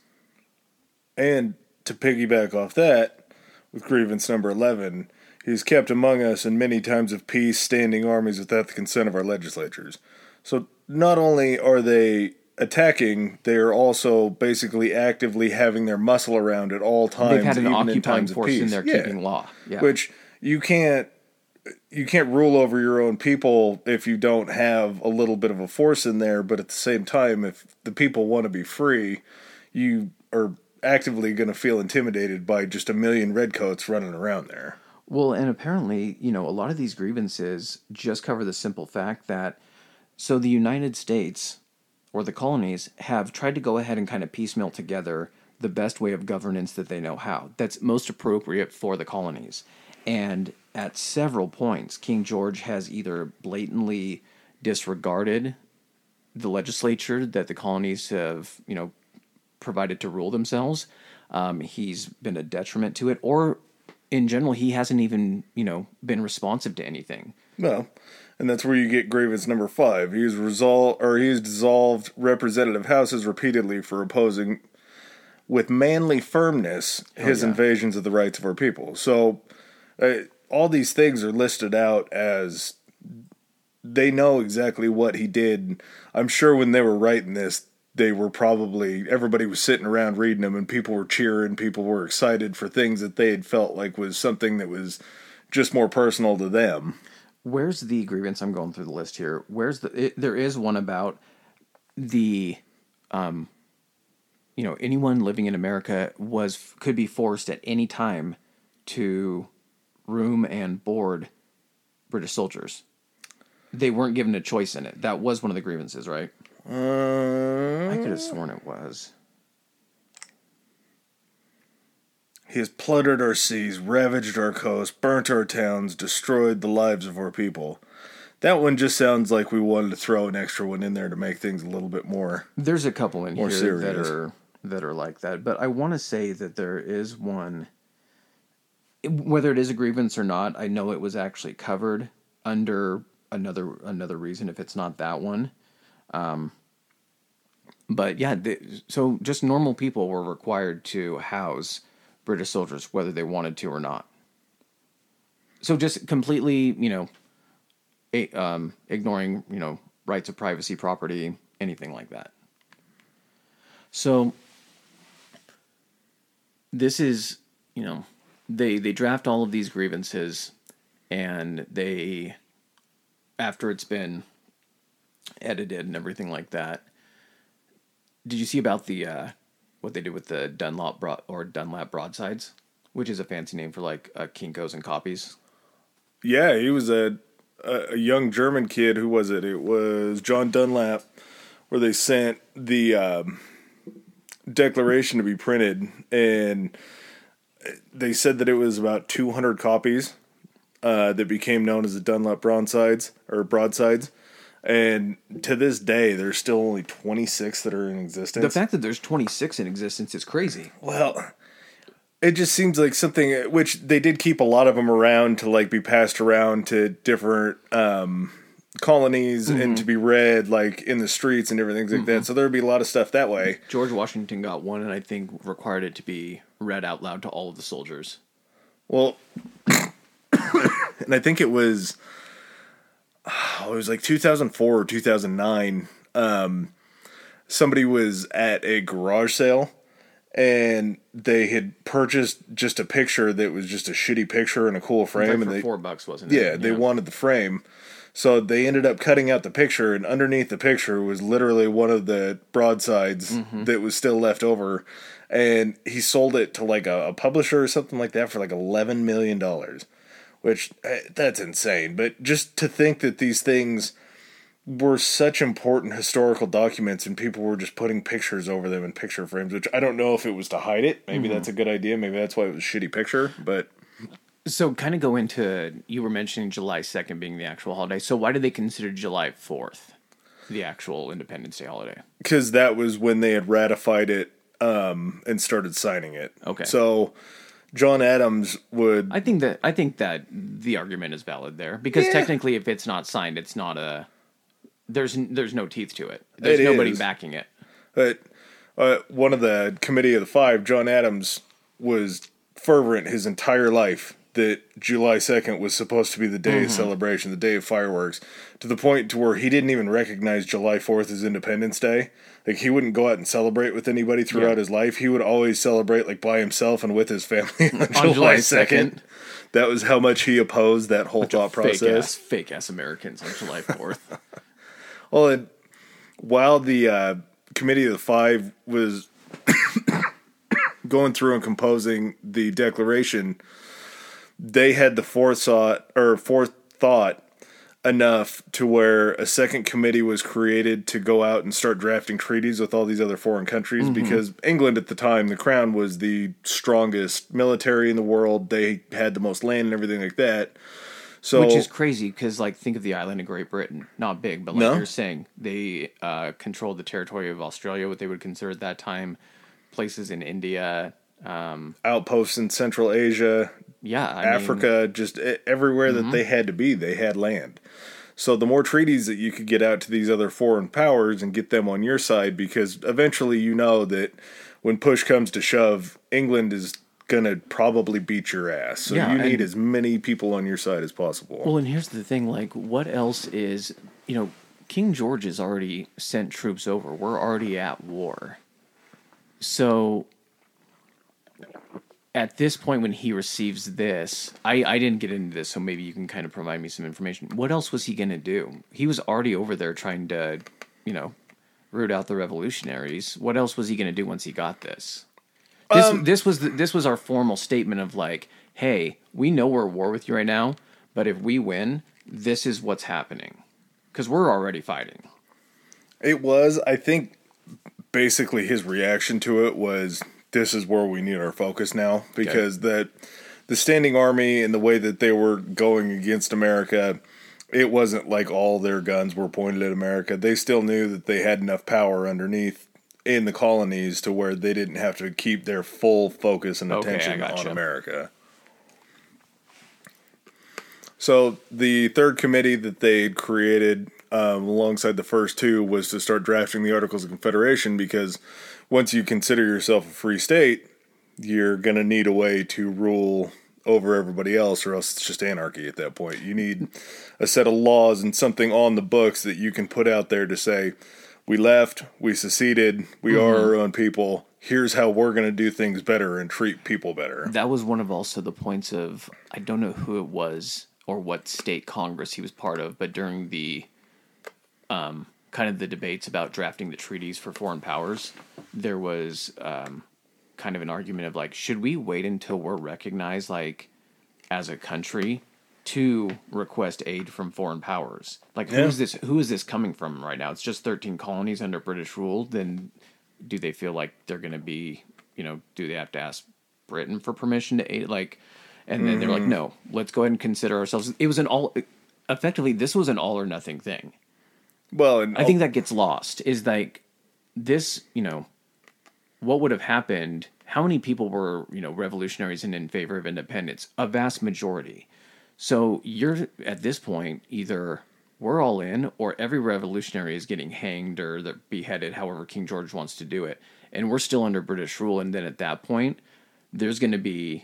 And to piggyback off that, with grievance number eleven, he's kept among us in many times of peace standing armies without the consent of our legislatures. So not only are they attacking, they are also basically actively having their muscle around at all times. They've had an even occupying in times force of peace. in there yeah. keeping law. Yeah. Which you can't you can't rule over your own people if you don't have a little bit of a force in there, but at the same time, if the people want to be free, you are actively going to feel intimidated by just a million redcoats running around there. Well, and apparently, you know, a lot of these grievances just cover the simple fact that, so the United States, or the colonies, have tried to go ahead and kind of piecemeal together the best way of governance that they know how. That's most appropriate for the colonies. And at several points, King George has either blatantly disregarded the legislature that the colonies have, you know, provided to rule themselves. Um, he's been a detriment to it, or in general, he hasn't even, you know, been responsive to anything. No, and that's where you get grievance number five. He's resolved, or he's dissolved representative houses repeatedly for opposing, with manly firmness, his oh, yeah. invasions of the rights of our people. So, uh, all these things are listed out as they know exactly what he did. I'm sure when they were writing this, they were probably, everybody was sitting around reading them, and people were cheering, people were excited for things that they had felt like was something that was just more personal to them. Where's the grievance? I'm going through the list here. Where's the, it, there is one about the, um, you know, anyone living in America was, could be forced at any time to room and board British soldiers. They weren't given a choice in it. That was one of the grievances, right? Uh, I could have sworn it was. He has plundered our seas, ravaged our coast, burnt our towns, destroyed the lives of our people. That one just sounds like we wanted to throw an extra one in there to make things a little bit more. There's a couple in here serious. that are that are like that, but I want to say that there is one. Whether it is a grievance or not, I know it was actually covered under another another reason. If it's not that one. Um, But yeah, they, so just normal people were required to house British soldiers, whether they wanted to or not. So just completely, you know, a, um, ignoring, you know, rights of privacy, property, anything like that. So this is, you know, they they draft all of these grievances, and they, after it's been edited and everything like that. Did you see about the uh, what they did with the Dunlop broad, or Dunlap broadsides, which is a fancy name for like uh, Kinkos and copies? Yeah, he was a, a a young German kid. Who was it? It was John Dunlap, where they sent the um, Declaration to be printed, and they said that it was about two hundred copies uh, that became known as the Dunlap broadsides or broadsides. And to this day, there's still only twenty-six that are in existence. The fact that there's twenty-six in existence is crazy. Well, it just seems like something, which they did keep a lot of them around to like be passed around to different um, colonies mm-hmm. and to be read like in the streets and everything like mm-hmm. that. So there would be a lot of stuff that way. George Washington got one, and I think required it to be read out loud to all of the soldiers. Well, and I think it was... Oh, it was like two thousand four or two thousand nine. Um, somebody was at a garage sale, and they had purchased just a picture that was just a shitty picture in a cool frame. Like and for they, four bucks, wasn't it? Yeah, they yeah. wanted the frame. So they ended up cutting out the picture, and underneath the picture was literally one of the broadsides mm-hmm. that was still left over. And he sold it to like a, a publisher or something like that for like eleven million dollars. Which, that's insane. But just to think that these things were such important historical documents and people were just putting pictures over them in picture frames, which I don't know if it was to hide it. Maybe mm-hmm. that's a good idea. Maybe that's why it was a shitty picture. But so kind of go into, you were mentioning July second being the actual holiday. So why did they consider July fourth the actual Independence Day holiday? Because that was when they had ratified it um, and started signing it. Okay. So... John Adams would... I think that I think that the argument is valid there, because yeah. technically if it's not signed, it's not a... There's there's no teeth to it. There's it nobody is. backing it. But uh, one of the Committee of the Five, John Adams, was fervent his entire life that July second was supposed to be the day mm-hmm. of celebration, the day of fireworks, to the point to where he didn't even recognize July fourth as Independence Day. Like, he wouldn't go out and celebrate with anybody throughout yeah. his life. He would always celebrate, like, by himself and with his family on, on July, July second. That was how much he opposed that whole Bunch thought process. Fake-ass, fake-ass Americans on July fourth. Well, and while the uh, Committee of the Five was going through and composing the Declaration, they had the forethought, or forethought enough to where a second committee was created to go out and start drafting treaties with all these other foreign countries mm-hmm. because England at the time, the Crown was the strongest military in the world. They had the most land and everything like that. So, which is crazy because, like, think of the island of Great Britain. Not big, but like no? you're saying, they uh, controlled the territory of Australia, what they would consider at that time, places in India. Um, Outposts in Central Asia. Yeah, I Africa, mean, just everywhere that mm-hmm. they had to be, they had land. So the more treaties that you could get out to these other foreign powers and get them on your side, because eventually you know that when push comes to shove, England is going to probably beat your ass. So yeah, you need and, as many people on your side as possible. Well, and here's the thing, like, what else is, you know, King George has already sent troops over. We're already at war. So... At this point, when he receives this, I, I didn't get into this, so maybe you can kind of provide me some information. What else was he going to do? He was already over there trying to, you know, root out the revolutionaries. What else was he going to do once he got this? This, um, this was the, this was our formal statement of like, hey, we know we're at war with you right now, but if we win, this is what's happening. Because we're already fighting. It was, I think, basically his reaction to it was... This is where we need our focus now, because okay. that the standing army and the way that they were going against America, it wasn't like all their guns were pointed at America. They still knew that they had enough power underneath in the colonies to where they didn't have to keep their full focus and attention okay, on America. So the third committee that they created um, alongside the first two, was to start drafting the Articles of Confederation, because once you consider yourself a free state, you're going to need a way to rule over everybody else, or else it's just anarchy at that point. You need a set of laws and something on the books that you can put out there to say, we left, we seceded, we mm-hmm. are our own people, here's how we're going to do things better and treat people better. That was one of also the points of, I don't know who it was or what state Congress he was part of, but during the um, kind of the debates about drafting the treaties for foreign powers, there was um, kind of an argument of like, should we wait until we're recognized like as a country to request aid from foreign powers? Like, who yeah. is this? Who is this coming from right now? It's just thirteen colonies under British rule. Then do they feel like they're going to be, you know, do they have to ask Britain for permission to aid? Like, and then mm. they're like, no, let's go ahead and consider ourselves. It was an all, effectively, this was an all or nothing thing. Well, and I think that gets lost is like this, you know, what would have happened? How many people were, you know, revolutionaries and in favor of independence? A vast majority. So you're at this point, either we're all in or every revolutionary is getting hanged or they're beheaded, however King George wants to do it. And we're still under British rule. And then at that point, there's going to be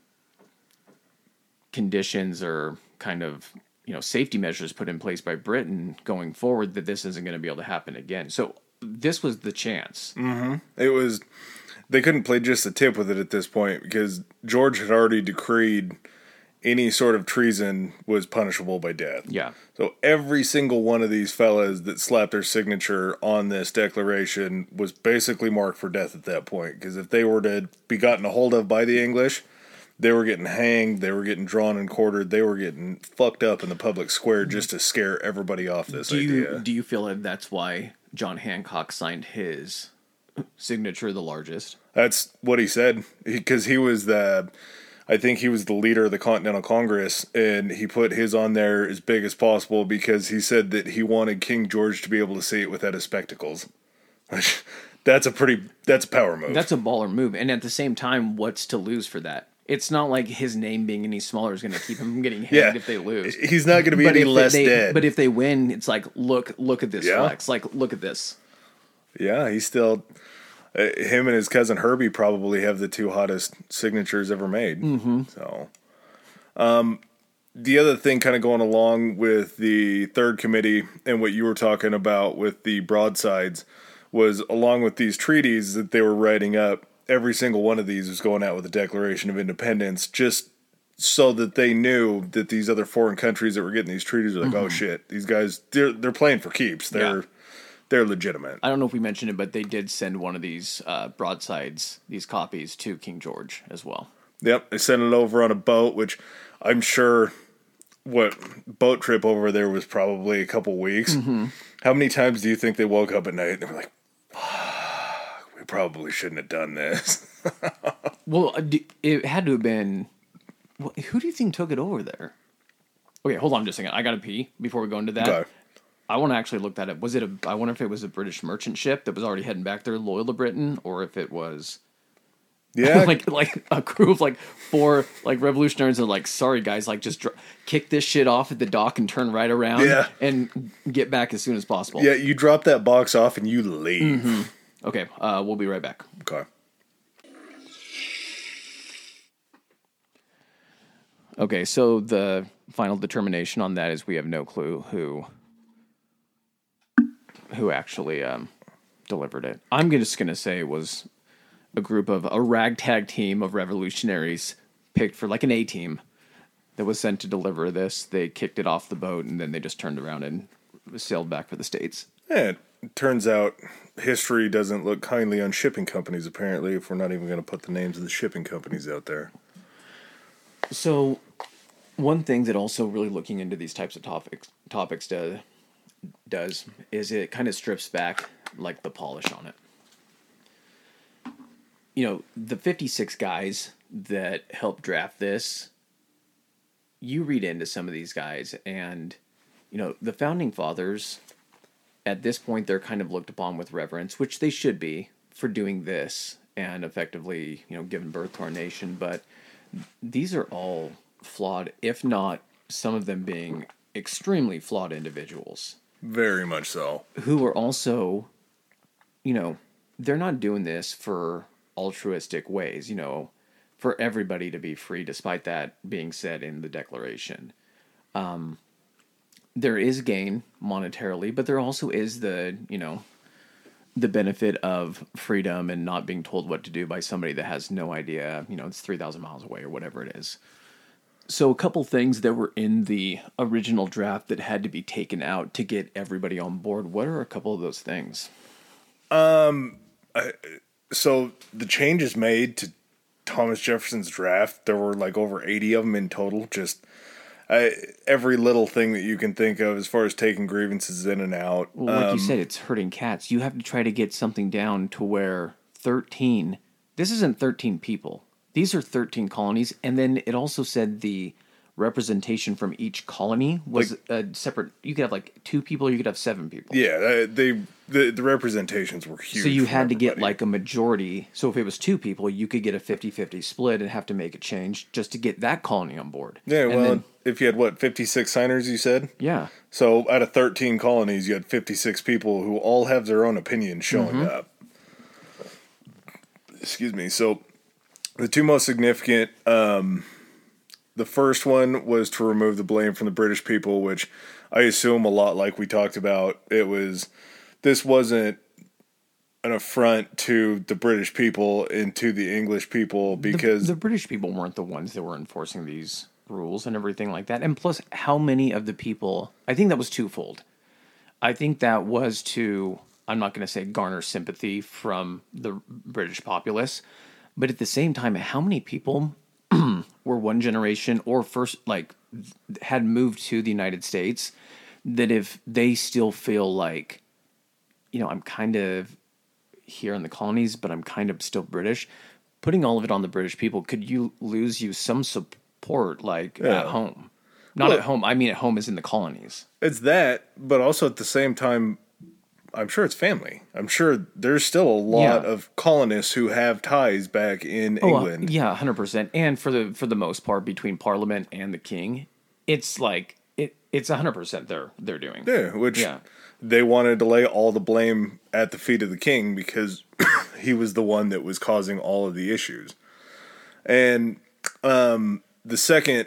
conditions or kind of, you know, safety measures put in place by Britain going forward that this isn't going to be able to happen again. So this was the chance. Mm-hmm. It was, they couldn't play just a tip with it at this point because George had already decreed any sort of treason was punishable by death. Yeah. So every single one of these fellas that slapped their signature on this declaration was basically marked for death at that point. Because if they were to be gotten a hold of by the English, they were getting hanged, they were getting drawn and quartered, they were getting fucked up in the public square just to scare everybody off this do you, idea. Do you feel like that's why John Hancock signed his signature the largest? That's what he said. Because he, he was the... I think he was the leader of the Continental Congress, and he put his on there as big as possible because he said that he wanted King George to be able to see it without his spectacles. That's a pretty, that's a power move. That's a baller move. And at the same time, what's to lose for that? It's not like his name being any smaller is going to keep him from getting hanged yeah. if they lose. He's not going to be but any less they, dead. But if they win, it's like, look, look at this yeah. flex. Like, look at this. Yeah, he's still... Uh, him and his cousin Herbie probably have the two hottest signatures ever made. Mm-hmm. So, um, the other thing kind of going along with the third committee and what you were talking about with the broadsides was along with these treaties that they were writing up, every single one of these was going out with a Declaration of Independence just so that they knew that these other foreign countries that were getting these treaties were like, mm-hmm. oh shit, these guys, they're, they're playing for keeps. They're... Yeah. They're legitimate. I don't know if we mentioned it, but they did send one of these uh, broadsides, these copies, to King George as well. Yep, they sent it over on a boat, which I'm sure what boat trip over there was probably a couple weeks. Mm-hmm. How many times do you think they woke up at night and they were like, fuck, we probably shouldn't have done this? Well, it had to have been... Who do you think took it over there? Okay, hold on just a second. I got to pee before we go into that. Okay. I want to actually look that up. Was it a? I wonder if it was a British merchant ship that was already heading back there, loyal to Britain, or if it was, yeah, like like a crew of like four like revolutionaries that are like, sorry guys, like just dr- kick this shit off at the dock and turn right around, yeah. and get back as soon as possible. Yeah, you drop that box off and you leave. Mm-hmm. Okay, uh, we'll be right back. Okay. Okay, so the final determination on that is we have no clue who. who actually um, delivered it. I'm just going to say it was a group of, a ragtag team of revolutionaries picked for like an A-team that was sent to deliver this. They kicked it off the boat and then they just turned around and sailed back for the States. Yeah, it turns out history doesn't look kindly on shipping companies, apparently, if we're not even going to put the names of the shipping companies out there. So, one thing that also really looking into these types of topics topics does, does is it kind of strips back like the polish on it. You know, the fifty-six guys that helped draft this, you read into some of these guys and, you know, the founding fathers, at this point, they're kind of looked upon with reverence, which they should be for doing this and effectively, you know, giving birth to our nation. But these are all flawed, if not some of them being extremely flawed individuals. Very much so. Who are also, you know, they're not doing this for altruistic ways, you know, for everybody to be free, despite that being said in the Declaration. Um, there is gain monetarily, but there also is the, you know, the benefit of freedom and not being told what to do by somebody that has no idea, you know, it's three thousand miles away or whatever it is. So a couple things that were in the original draft that had to be taken out to get everybody on board. What are a couple of those things? Um, I, so the changes made to Thomas Jefferson's draft, there were like over eighty of them in total. Just I, every little thing that you can think of as far as taking grievances in and out. Well, like um, you said, it's hurting cats. You have to try to get something down to where thirteen, this isn't thirteen people. These are thirteen colonies. And then it also said the representation from each colony was like, a separate. You could have like two people, you could have seven people. Yeah, they the, the representations were huge. So you had to everybody. get like a majority. So if it was two people, you could get a fifty-fifty split and have to make a change just to get that colony on board. Yeah, and well, then, if you had, what, fifty-six signers, you said? Yeah. So out of thirteen colonies, you had fifty-six people who all have their own opinion showing mm-hmm. up. Excuse me. So the two most significant, um, the first one was to remove the blame from the British people, which I assume a lot like we talked about. It was, this wasn't an affront to the British people and to the English people because... The, the British people weren't the ones that were enforcing these rules and everything like that. And plus, how many of the people... I think that was twofold. I think that was to, I'm not going to say garner sympathy from the British populace, but at the same time, how many people were one generation or first, like, had moved to the United States that if they still feel like, you know, I'm kind of here in the colonies, but I'm kind of still British, putting all of it on the British people, could you lose you some support, like, yeah. at home? Not well, at home. I mean, at home is in the colonies. It's that, but also at the same time, I'm sure it's family. I'm sure there's still a lot yeah. of colonists who have ties back in oh, England. Uh, yeah, one hundred percent. And for the for the most part, between Parliament and the King, it's like it it's one hundred percent they're they're doing. Yeah, which yeah. they wanted to lay all the blame at the feet of the King because he was the one that was causing all of the issues. And um, the second,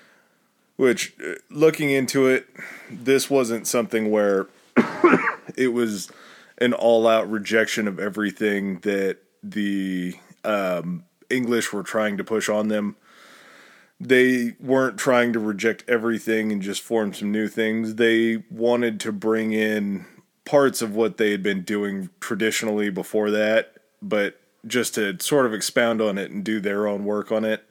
which looking into it, this wasn't something where it was an all-out rejection of everything that the um, English were trying to push on them. They weren't trying to reject everything and just form some new things. They wanted to bring in parts of what they had been doing traditionally before that, but just to sort of expound on it and do their own work on it.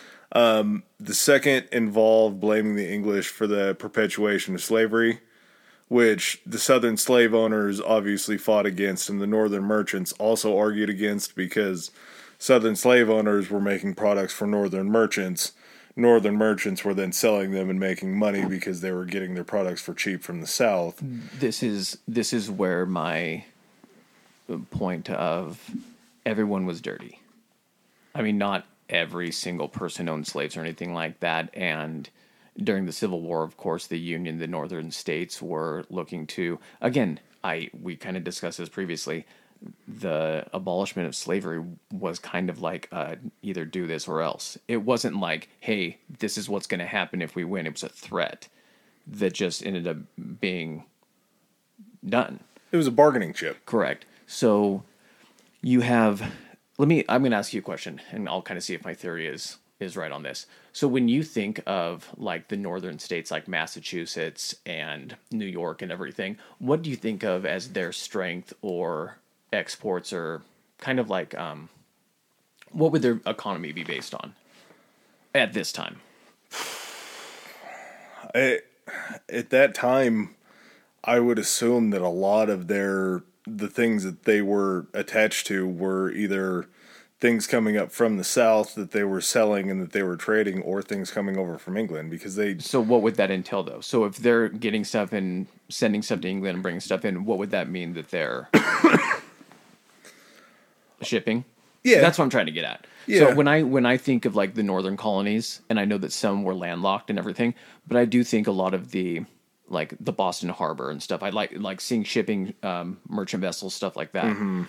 Um, the second involved blaming the English for the perpetuation of slavery, which the southern slave owners obviously fought against and the northern merchants also argued against because southern slave owners were making products for northern merchants. Northern merchants were then selling them and making money because they were getting their products for cheap from the south. This is this is where my point of everyone was dirty. I mean, not every single person owned slaves or anything like that, and during the Civil War, of course, the Union, the northern states were looking to, again, I we kind of discussed this previously, the abolishment of slavery was kind of like uh, either do this or else. It wasn't like, hey, this is what's going to happen if we win. It was a threat that just ended up being done. It was a bargaining chip. Correct. So you have, let me, I'm going to ask you a question, and I'll kind of see if my theory is is right on this. So when you think of like the northern states like Massachusetts and New York and everything, what do you think of as their strength or exports, or kind of like um what would their economy be based on at this time? I, at that time, I would assume that a lot of their the things that they were attached to were either things coming up from the south that they were selling and that they were trading, or things coming over from England because they... So what would that entail, though? So if they're getting stuff and sending stuff to England and bringing stuff in, what would that mean that they're shipping? Yeah. That's what I'm trying to get at. Yeah. So when I when I think of like the northern colonies, and I know that some were landlocked and everything, but I do think a lot of the like the Boston Harbor and stuff. I like like seeing shipping um, merchant vessels, stuff like that. Mm-hmm.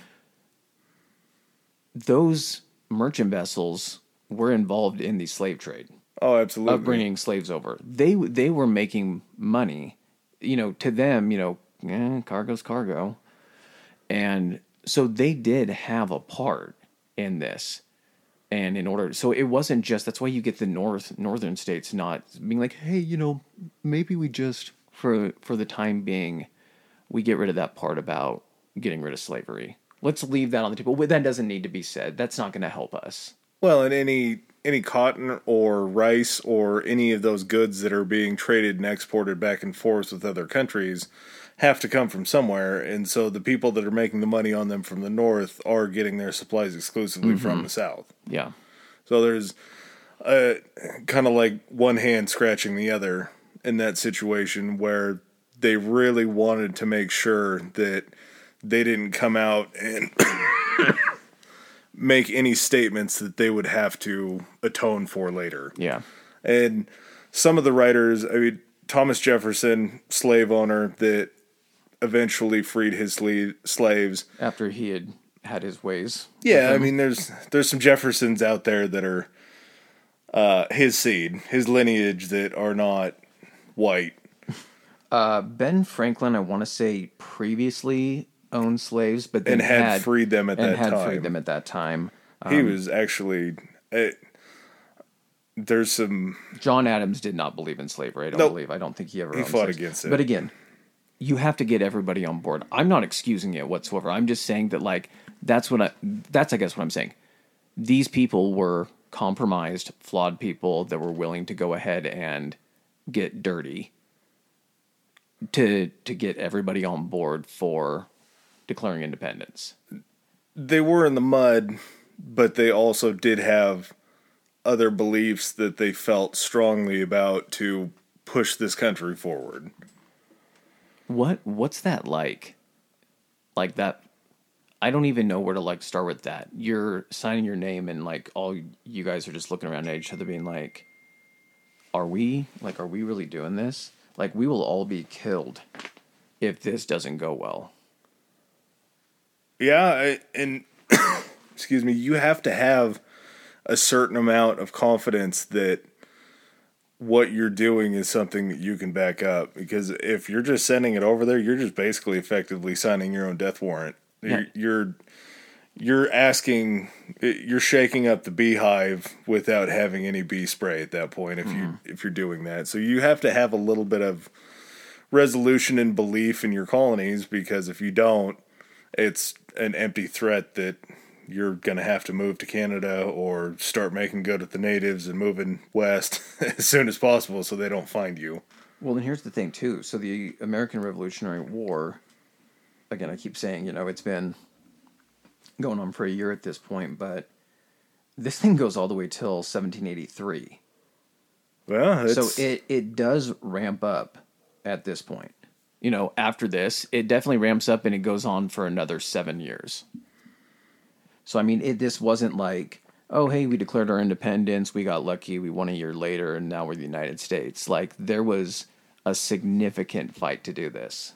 Those merchant vessels were involved in the slave trade. Oh, absolutely. Of bringing slaves over. They they were making money. You know, to them, you know, eh, cargo's cargo. And so they did have a part in this. And in order, so it wasn't just, that's why you get the north northern states not being like, hey, you know, maybe we just, for for the time being, we get rid of that part about getting rid of slavery. Let's leave that on the table. Well, that doesn't need to be said. That's not going to help us. Well, and any any cotton or rice or any of those goods that are being traded and exported back and forth with other countries have to come from somewhere, and so the people that are making the money on them from the north are getting their supplies exclusively mm-hmm. from the south. Yeah. So there's uh, kind of like one hand scratching the other in that situation where they really wanted to make sure that they didn't come out and make any statements that they would have to atone for later. Yeah. And some of the writers, I mean, Thomas Jefferson, slave owner that eventually freed his sle- slaves. After he had had his ways. Yeah, I mean, there's there's some Jeffersons out there that are uh, his seed, his lineage, that are not white. Uh, Ben Franklin, I want to say, previously owned slaves, but then and had, had freed them at and that had time. freed them at that time. He Um, was actually. It, there's some. John Adams did not believe in slavery. I don't Nope. believe. I don't think he ever. He owned fought slaves. against it. But again, you have to get everybody on board. I'm not excusing it whatsoever. I'm just saying that, like, that's what I. That's I guess what I'm saying. These people were compromised, flawed people that were willing to go ahead and get dirty to to get everybody on board for declaring independence. They were in the mud, but they also did have other beliefs that they felt strongly about to push this country forward. What what's that like? Like that, I don't even know where to like start with that. You're signing your name and like all you guys are just looking around at each other being like, are we like are we really doing this? Like, we will all be killed if this doesn't go well. Yeah, I, and excuse me, you have to have a certain amount of confidence that what you're doing is something that you can back up. Because if you're just sending it over there, you're just basically effectively signing your own death warrant. Yeah. You're, you're you're asking, you're shaking up the beehive without having any bee spray at that point. If mm-hmm. you if you're doing that, so you have to have a little bit of resolution and belief in your colonies. Because if you don't, it's an empty threat that you're going to have to move to Canada or start making good with the natives and moving west as soon as possible so they don't find you. Well, and here's the thing, too. So the American Revolutionary War, again, I keep saying, you know, it's been going on for a year at this point, but this thing goes all the way till seventeen eighty-three. Well, it's... So it, it does ramp up at this point. You know, after this, it definitely ramps up and it goes on for another seven years. So, I mean, it this wasn't like, oh, hey, we declared our independence, we got lucky, we won a year later, and now we're the United States. Like, there was a significant fight to do this.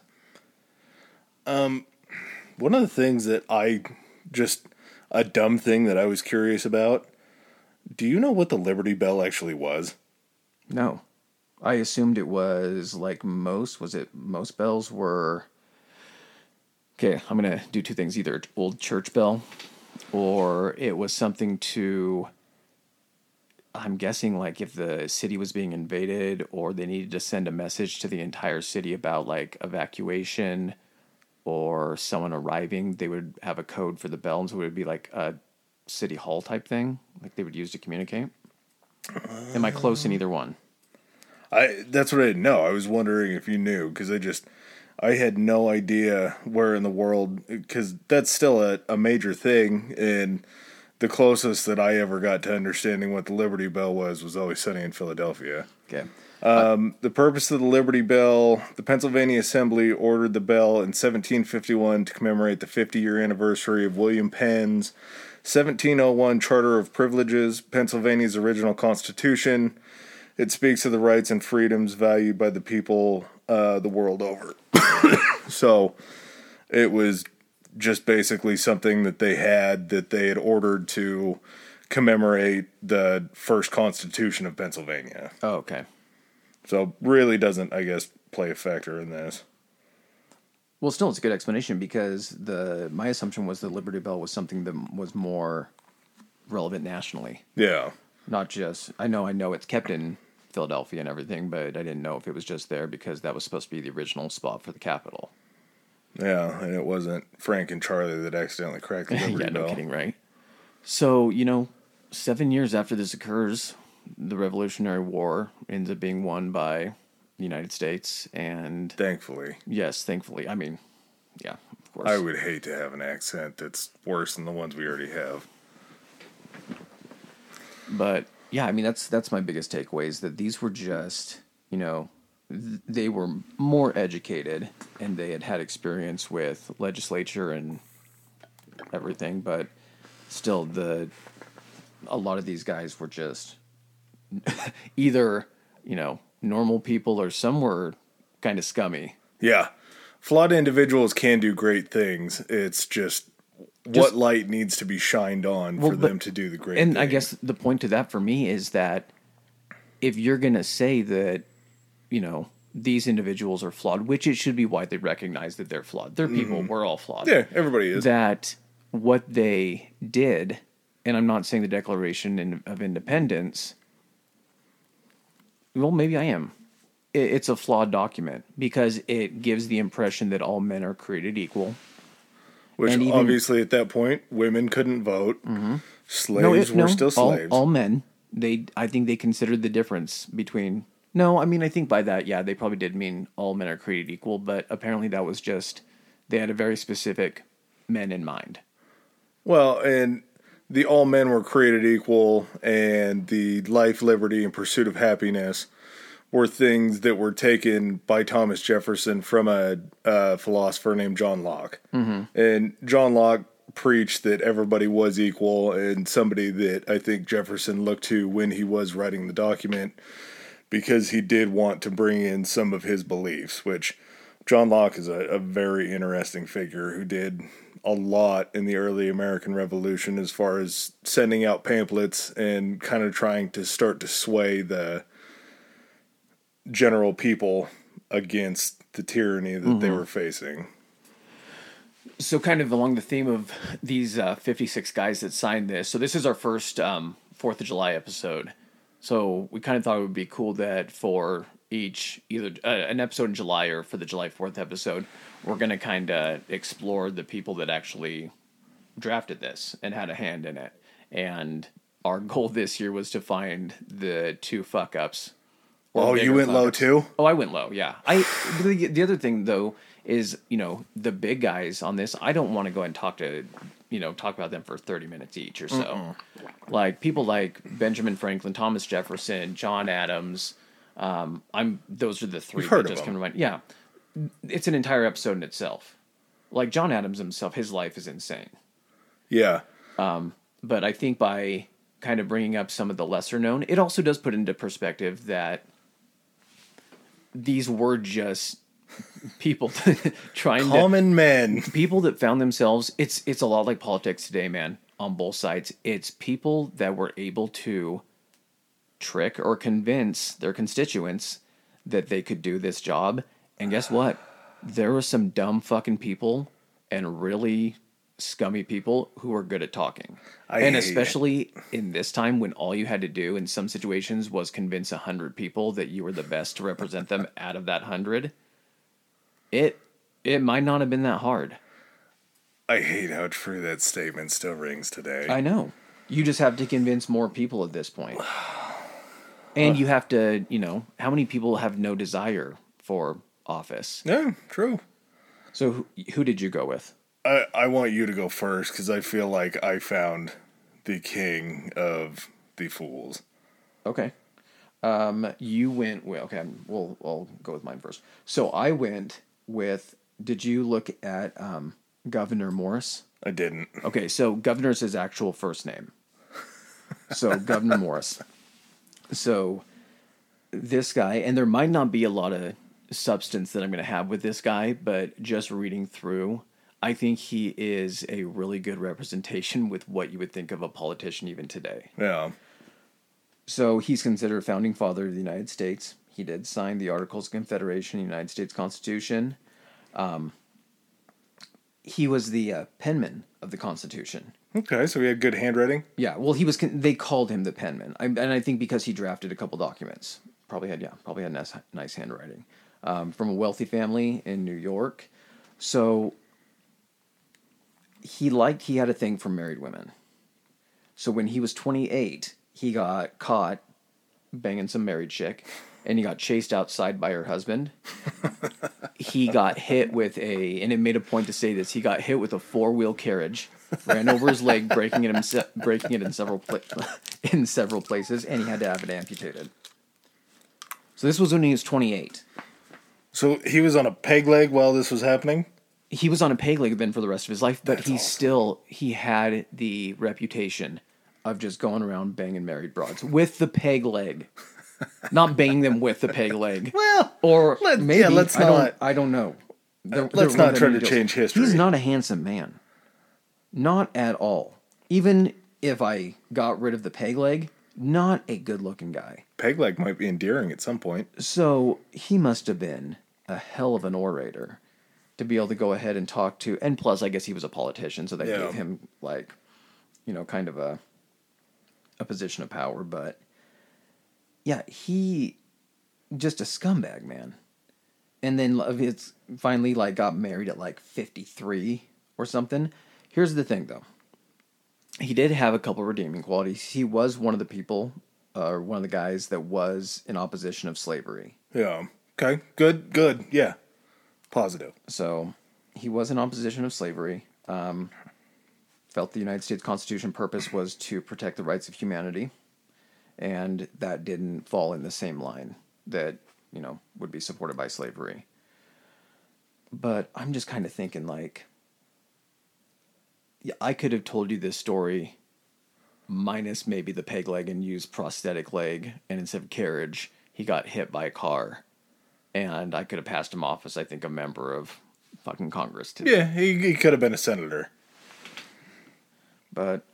Um, one of the things that I, just a dumb thing that I was curious about, do you know what the Liberty Bell actually was? No. I assumed it was like most, was it most bells were, okay, I'm going to do two things, either old church bell or it was something to, I'm guessing like if the city was being invaded or they needed to send a message to the entire city about like evacuation or someone arriving, they would have a code for the bell, and so it would be like a city hall type thing, like they would use to communicate. Am I close in either one? I that's what I didn't know. I was wondering if you knew, because I just I had no idea where in the world, because that's still a, a major thing, and the closest that I ever got to understanding what the Liberty Bell was was Always Sunny in Philadelphia. Okay. Um, the purpose of the Liberty Bell: the Pennsylvania Assembly ordered the bell in seventeen fifty-one to commemorate the fifty-year anniversary of William Penn's seventeen oh one Charter of Privileges, Pennsylvania's original constitution. It speaks of the rights and freedoms valued by the people uh, the world over. So it was just basically something that they had that they had ordered to commemorate the first Constitution of Pennsylvania. Oh, okay. So really doesn't, I guess, play a factor in this. Well, still, it's a good explanation because the my assumption was the Liberty Bell was something that was more relevant nationally. Yeah. Not just, I know, I know it's kept in Philadelphia and everything, but I didn't know if it was just there because that was supposed to be the original spot for the Capitol. Yeah, and it wasn't Frank and Charlie that accidentally cracked the Liberty Yeah, no Bell. kidding, right? So, you know, seven years after this occurs, the Revolutionary War ends up being won by the United States, and Thankfully. yes, thankfully. I mean, yeah, of course. I would hate to have an accent that's worse than the ones we already have. But yeah, I mean that's that's my biggest takeaway is that these were just, you know, th- they were more educated and they had had experience with legislature and everything, but still the a lot of these guys were just either, you know, normal people or some were kind of scummy. Yeah. Flawed individuals can do great things. It's just, Just- what light needs to be shined on Well, for but- them to do the great And thing. I guess the point to that for me is that if you're going to say that, you know, these individuals are flawed, which it should be widely recognized that they're flawed. They're people. We're all flawed. Yeah, everybody is. That what they did, and I'm not saying the Declaration in, of Independence, well, maybe I am. It, it's a flawed document because it gives the impression that all men are created equal. Which and even- obviously at that point, women couldn't vote. Mm-hmm. Slaves it- were still all, slaves. all men. They, I think they considered the difference between. No, I mean, I think by that, yeah, they probably did mean all men are created equal, but apparently that was just they had a very specific men in mind. Well, and the all men were created equal, and the life, liberty, and pursuit of happiness were things that were taken by Thomas Jefferson from a, a philosopher named John Locke. Mm-hmm. And John Locke preached that everybody was equal, and somebody that I think Jefferson looked to when he was writing the document because he did want to bring in some of his beliefs, which John Locke is a, a very interesting figure who did a lot in the early American Revolution as far as sending out pamphlets and kind of trying to start to sway the general people against the tyranny that mm-hmm. they were facing. So kind of along the theme of these uh, fifty-six guys that signed this. So this is our first um, fourth of July episode. So we kind of thought it would be cool that for each, either uh, an episode in July or for the July fourth episode, we're going to kind of explore the people that actually drafted this and had a hand in it. And our goal this year was to find the two fuck-ups. Oh, you went low too? Oh, I went low, yeah. I the, the other thing, though, is, you know, the big guys on this, I don't want to go and talk to, you know, talk about them for thirty minutes each or so. Mm-mm. Like, people like Benjamin Franklin, Thomas Jefferson, John Adams, um, I'm those are the three You've that heard just of come them. to mind. Yeah. It's an entire episode in itself. Like, John Adams himself, his life is insane. Yeah. Um, but I think by kind of bringing up some of the lesser known, it also does put into perspective that these were just people trying Common to... Common men. People that found themselves... It's it's a lot like politics today, man, on both sides. It's people that were able to trick or convince their constituents that they could do this job. And guess what? There were some dumb fucking people and really scummy people who are good at talking. I and hate especially it. in this time when all you had to do in some situations was convince a hundred people that you were the best to represent them out of that hundred, it it might not have been that hard. I hate how true that statement still rings today. I know. You just have to convince more people at this point. And you have to, you know, how many people have no desire for office? Yeah, true. So who, who did you go with? I, I want you to go first because I feel like I found the king of the fools. Okay. Um, you went with, okay, we'll, I'll go with mine first. So I went with, did you look at um, Governor Morris? I didn't. Okay, so Governor's his actual first name. So Governor Morris. So this guy, and there might not be a lot of substance that I'm going to have with this guy, but just reading through, I think he is a really good representation with what you would think of a politician even today. Yeah. So he's considered a founding father of the United States. He did sign the Articles of Confederation, United States Constitution. Um, he was the uh, penman of the Constitution. Okay, so he had good handwriting. Yeah, well, he was. They called him the penman, I, and I think because he drafted a couple documents, probably had yeah, probably had nice, nice handwriting. Um, from a wealthy family in New York, so he liked. He had a thing for married women. So when he was twenty-eight, he got caught banging some married chick, and he got chased outside by her husband. He got hit with a, and it made a point to say this. He got hit with a four-wheel carriage. Ran over his leg, breaking it, in, breaking it in several pla- in several places, and he had to have it amputated. So this was when he was twenty-eight. So he was on a peg leg while this was happening? He was on a peg leg then for the rest of his life, but That's he awesome. still he had the reputation of just going around banging married broads with the peg leg, not banging them with the peg leg. Well, or let, maybe yeah, let's I don't. not. I don't know. There- let's there- not there try are to details. change history. He's not a handsome man. Not at all. Even if I got rid of the peg leg, not a good-looking guy. Peg leg might be endearing at some point. So he must have been a hell of an orator to be able to go ahead and talk to. And plus, I guess he was a politician, so that Yeah. gave him, like, you know, kind of a a position of power. But yeah, he just a scumbag, man. And then it's finally like got married at like fifty-three or something. Here's the thing, though. He did have a couple redeeming qualities. He was one of the people, uh, or one of the guys that was in opposition of slavery. Yeah. Okay. Good. Good. Yeah. Positive. So he was in opposition of slavery. Um, felt the United States Constitution purpose was to protect the rights of humanity, and that didn't fall in the same line that, you know, would be supported by slavery. But I'm just kind of thinking, like, yeah, I could have told you this story minus maybe the peg leg and used prosthetic leg, and instead of carriage, he got hit by a car, and I could have passed him off as, I think, a member of fucking Congress today. Yeah, he, he could have been a senator. But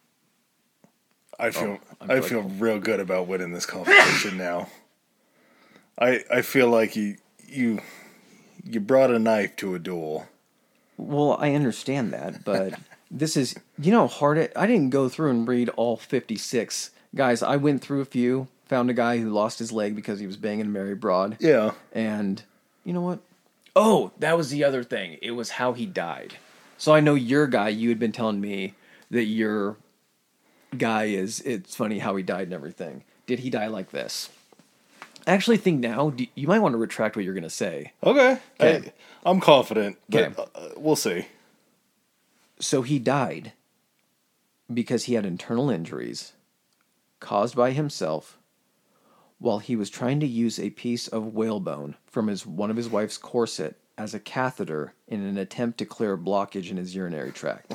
I feel Oh, I I'm feel like- real good about winning this competition now. I I feel like you you you brought a knife to a duel. well, I understand that, but this is, you know, hard. It, I didn't go through and read all fifty-six guys. I went through a few, found a guy who lost his leg because he was banging Mary Broad, Yeah. and you know what? Oh, that was the other thing. It was how he died. So I know your guy. You had been telling me that your guy is. It's funny how he died and everything. Did he die like this? I actually think now do, you might want to retract what you're going to say. Okay. Okay. I, I'm confident, but Okay. uh, we'll see. So he died because he had internal injuries caused by himself while he was trying to use a piece of whalebone from his one of his wife's corset as a catheter in an attempt to clear a blockage in his urinary tract.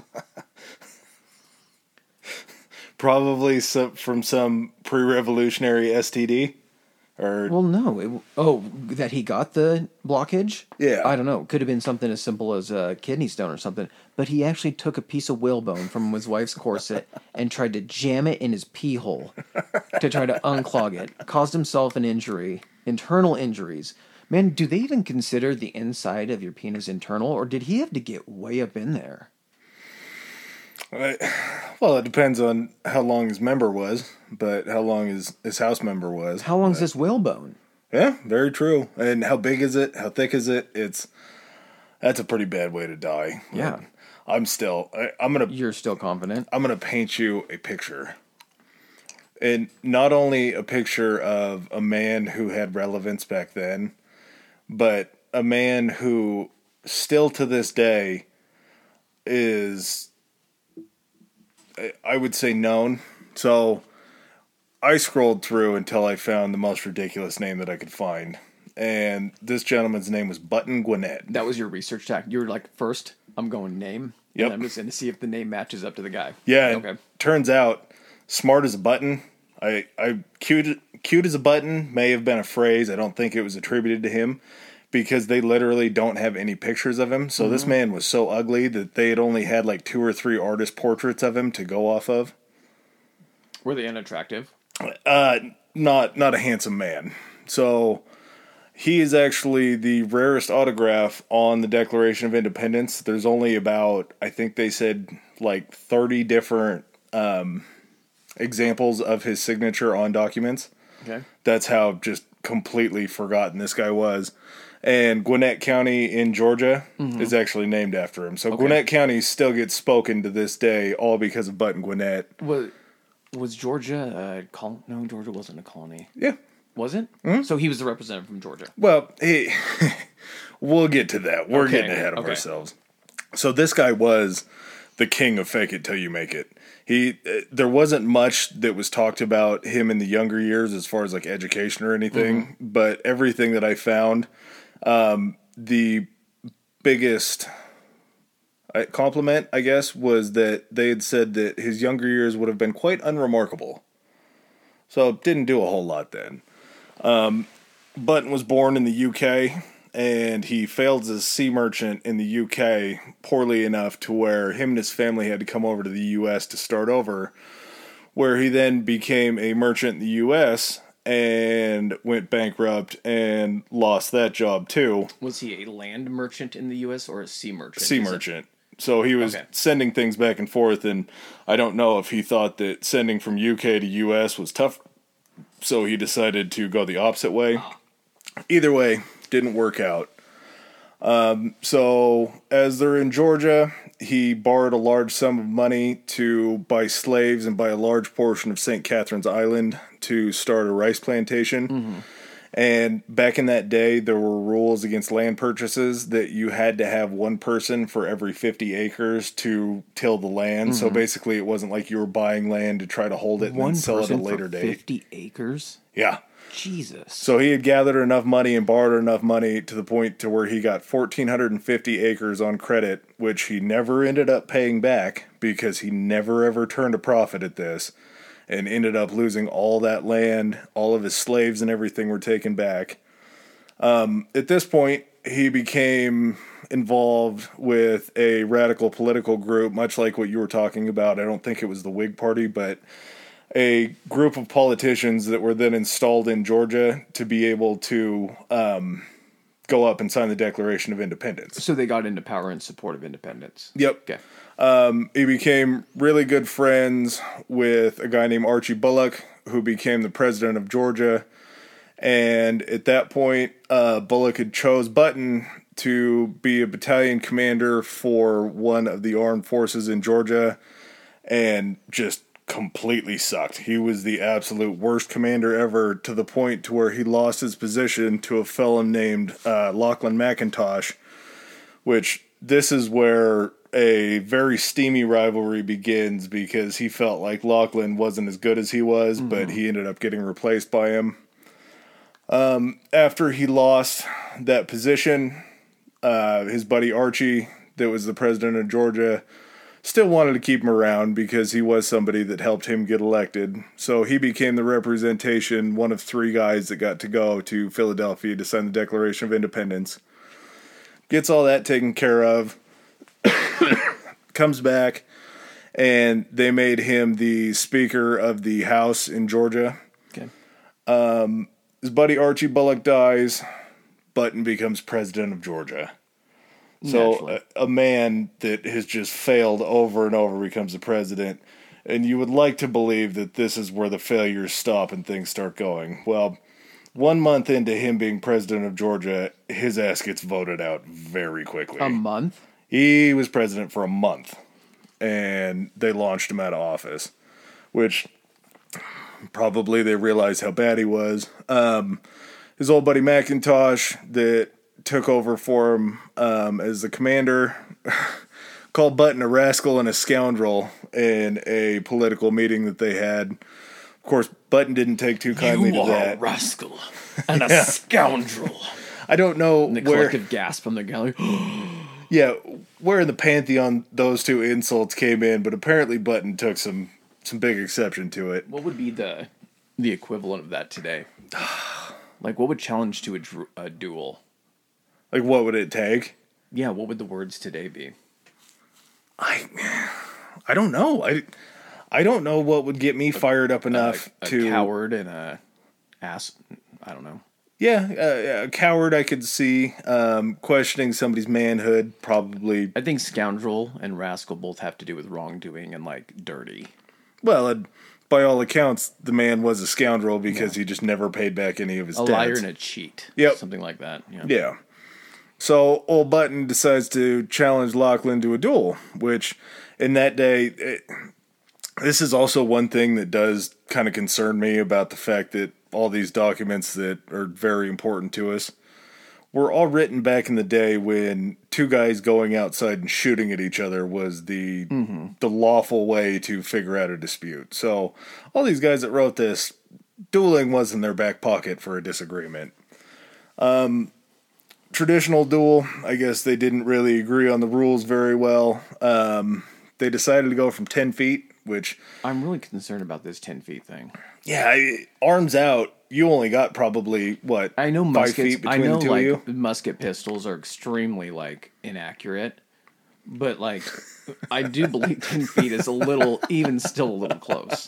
Probably some, from some pre-revolutionary S T D, or Well, no. It, oh, that he got the blockage? Yeah. I don't know. Could have been something as simple as a kidney stone or something. But he actually took a piece of whalebone from his wife's corset and tried to jam it in his pee hole to try to unclog it. Caused himself an injury, internal injuries. Man, do they even consider the inside of your penis internal, or did he have to get way up in there? I, well, it depends on how long his member was, but how long his his house member was. How long's this whalebone? Yeah, very true. And how big is it? How thick is it? It's that's a pretty bad way to die. Yeah. Like, I'm still. I, I'm gonna. You're still confident? I'm gonna paint you a picture, and not only a picture of a man who had relevance back then, but a man who still to this day is, I would say, known. So I scrolled through until I found the most ridiculous name that I could find. And this gentleman's name was Button Gwinnett. That was your research tack. You were like, first, I'm going name. Yep. And I'm just going to see if the name matches up to the guy. Yeah, and Okay. turns out, smart as a button. I, I queued, cute as a button may have been a phrase. I don't think it was attributed to him because they literally don't have any pictures of him. So mm-hmm. this man was so ugly that they had only had like two or three artist portraits of him to go off of. Were they unattractive? Uh, not not a handsome man. So he is actually the rarest autograph on the Declaration of Independence. There's only about, I think they said, like thirty different um, examples of his signature on documents. Okay. That's how just completely forgotten this guy was. And Gwinnett County in Georgia mm-hmm. is actually named after him. So okay. Gwinnett County still gets spoken to this day, all because of Button Gwinnett. Was, was Georgia a colony? No, Georgia wasn't a colony. Yeah. Wasn't? Mm-hmm. So he was the representative from Georgia. Well, he, we'll get to that. We're okay. getting ahead of okay. ourselves. So this guy was the king of fake it till you make it. He there wasn't much that was talked about him in the younger years as far as like education or anything, mm-hmm. but everything that I found, um, the biggest compliment, I guess, was that they had said that his younger years would have been quite unremarkable. So didn't do a whole lot then. Um, Button was born in the U K, and he failed as a sea merchant in the U K poorly enough to where him and his family had to come over to the U S to start over, where he then became a merchant in the U S and went bankrupt and lost that job too. Was he a land merchant in the U S or a sea merchant? Sea Is merchant. It? So he was okay. sending things back and forth, and I don't know if he thought that sending from U K to U S was tough, so he decided to go the opposite way. Oh. Either way, didn't work out. Um, so as they're in Georgia, he borrowed a large sum of money to buy slaves and buy a large portion of Saint Catherine's Island to start a rice plantation. Mm-hmm. And back in that day, there were rules against land purchases that you had to have one person for every fifty acres to till the land. Mm-hmm. So basically, it wasn't like you were buying land to try to hold it and one then sell it at a later for date. fifty acres? Yeah. Jesus. So he had gathered enough money and borrowed enough money to the point to where he got one thousand four hundred fifty acres on credit, which he never ended up paying back because he never ever turned a profit at this and ended up losing all that land. All of his slaves and everything were taken back. Um, at this point, he became involved with a radical political group, much like what you were talking about. I don't think it was the Whig Party, but a group of politicians that were then installed in Georgia to be able to um, go up and sign the Declaration of Independence. So they got into power in support of independence. Yep. Okay. Um, he became really good friends with a guy named Archie Bullock, who became the president of Georgia. And at that point, uh, Bullock had chose Button to be a battalion commander for one of the armed forces in Georgia, and just completely sucked. He was the absolute worst commander ever, to the point to where he lost his position to a fellow named uh, Lachlan McIntosh, which this is where a very steamy rivalry begins, because he felt like Lachlan wasn't as good as he was, mm-hmm. but he ended up getting replaced by him. Um, after he lost that position, uh, his buddy Archie, that was the president of Georgia, still wanted to keep him around because he was somebody that helped him get elected. So he became the representation, one of three guys that got to go to Philadelphia to sign the Declaration of Independence. Gets all that taken care of. Comes back, and they made him the Speaker of the House in Georgia. Okay. Um, his buddy Archie Bullock dies. Button becomes president of Georgia. So a, a man that has just failed over and over becomes the president, and you would like to believe that this is where the failures stop and things start going. Well, one month into him being president of Georgia, his ass gets voted out very quickly. A month? He was president for a month, and they launched him out of office, which probably they realized how bad he was. Um, his old buddy McIntosh that took over for him um, as the commander called Button a rascal and a scoundrel in a political meeting that they had. Of course, Button didn't take too kindly you to that. You are a rascal and a yeah. scoundrel. I don't know and the where... collective gasp from the gallery. Yeah, where in the pantheon those two insults came in, but apparently Button took some, some big exception to it. What would be the the equivalent of that today? Like, what would challenge to a, dr- a duel? Like, what would it take? Yeah, what would the words today be? I I don't know. I I don't know what would get me fired up enough a, a to coward and a ass. I don't know. Yeah, uh, a coward I could see. Um, questioning somebody's manhood, probably. I think scoundrel and rascal both have to do with wrongdoing and, like, dirty. Well, uh, by all accounts, the man was a scoundrel because yeah. he just never paid back any of his a debts. A liar and a cheat. Yep. Something like that. Yeah. Yeah. So, old Button decides to challenge Lachlan to a duel, which, in that day, it, this is also one thing that does kind of concern me about the fact that all these documents that are very important to us were all written back in the day when two guys going outside and shooting at each other was the mm-hmm. the lawful way to figure out a dispute. So all these guys that wrote this, dueling was in their back pocket for a disagreement. Um, traditional duel, I guess they didn't really agree on the rules very well. Um, they decided to go from ten feet, which... I'm really concerned about this ten feet thing. Yeah, I, arms out, you only got probably, what, I know five muskets, feet between I know, the two like, of you? musket pistols are extremely, like, inaccurate. But, like, I do believe ten feet is a little, even still a little close.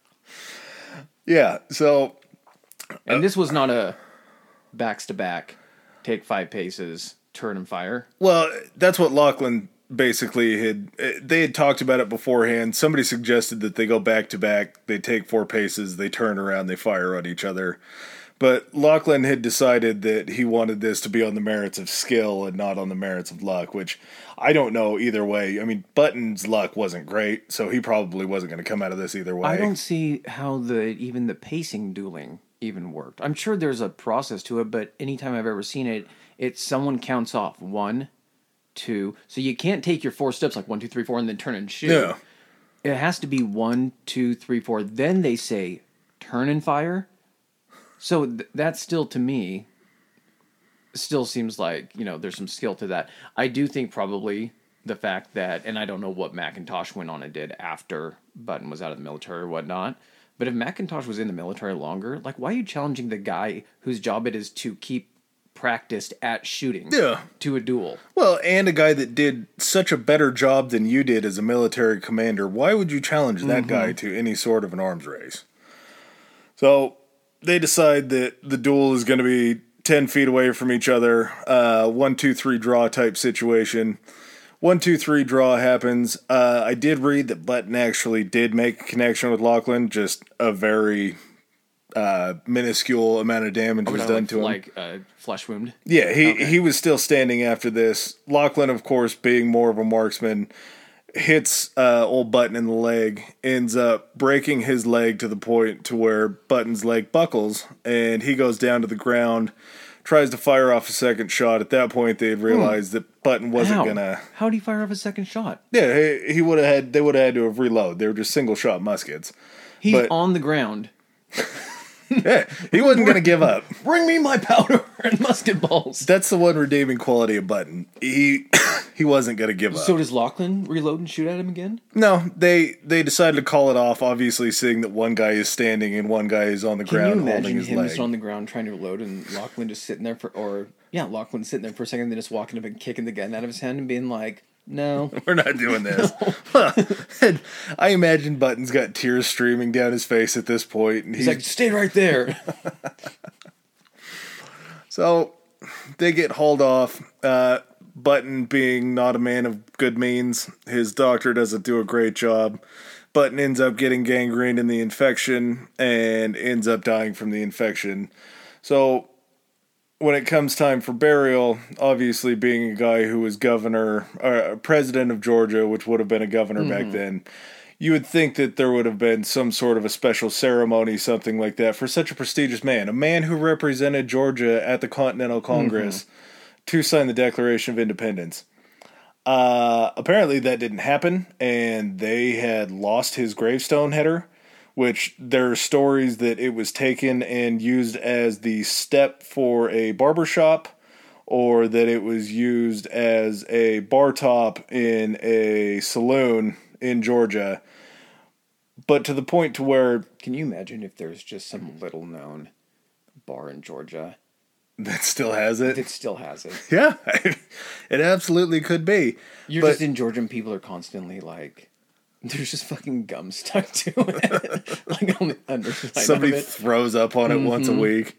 Yeah, so... And uh, this was not a backs to back, take five paces, turn and fire. Well, that's what Lachlan basically had... They had talked about it beforehand. Somebody suggested that they go back to back, they take four paces, they turn around, they fire on each other. But Lachlan had decided that he wanted this to be on the merits of skill and not on the merits of luck, which I don't know either way. I mean, Button's luck wasn't great, so he probably wasn't going to come out of this either way. I don't see how the even the pacing dueling even worked. I'm sure there's a process to it, but anytime I've ever seen it, it's someone counts off one, two. So you can't take your four steps like one, two, three, four, and then turn and shoot. Yeah. It has to be one, two, three, four. Then they say turn and fire. So th- that still, to me, still seems like, you know, there's some skill to that. I do think probably the fact that, and I don't know what McIntosh went on and did after Button was out of the military or whatnot, but if McIntosh was in the military longer, like, why are you challenging the guy whose job it is to keep practiced at shooting yeah. to a duel? Well, and a guy that did such a better job than you did as a military commander, why would you challenge that mm-hmm. guy to any sort of an arms race? So they decide that the duel is going to be ten feet away from each other, uh, one, two, three draw type situation. One, two, three draw happens. Uh, I did read that Button actually did make a connection with Lachlan, just a very uh, minuscule amount of damage was done like, to him. Like a flesh wound? Yeah, he, okay. he was still standing after this. Lachlan, of course, being more of a marksman, hits uh, old Button in the leg, ends up breaking his leg to the point to where Button's leg buckles, and he goes down to the ground, tries to fire off a second shot. At that point, they had realized hmm. that Button wasn't How? gonna. How did he fire off a second shot? Yeah, he, he would have had. They would have had to have reload. They were just single shot muskets. He's but, on the ground. Yeah, he wasn't gonna give up. Bring me my powder and musket balls. That's the one redeeming quality of Button. He he wasn't gonna give up. So does Lachlan reload and shoot at him again? No, they they decided to call it off. Obviously, seeing that one guy is standing and one guy is on the Can ground you holding his him leg. Just on the ground trying to reload, and Lachlan just sitting there for, or yeah, Lachlan sitting there for a second, and then just walking up and kicking the gun out of his hand and being like, "No, we're not doing this." No. I imagine Button's got tears streaming down his face at this point, and he's, he's like, "Stay right there." So they get hauled off. Uh, Button, being not a man of good means, his doctor doesn't do a great job. Button ends up getting gangrene in the infection and ends up dying from the infection. So when it comes time for burial, obviously being a guy who was governor, or president of Georgia, which would have been a governor mm-hmm. back then, you would think that there would have been some sort of a special ceremony, something like that, for such a prestigious man. A man who represented Georgia at the Continental Congress mm-hmm. to sign the Declaration of Independence. Uh, apparently that didn't happen, and they had lost his gravestone header, which there are stories that it was taken and used as the step for a barbershop, or that it was used as a bar top in a saloon in Georgia. but to the point to where Can you imagine if there's just some little known bar in Georgia that still has it? that still has it? Yeah, it absolutely could be. You're but, just in Georgia and people are constantly like, there's just fucking gum stuck to it. Like on the underside somebody of it. throws up on it Mm-hmm. once a week.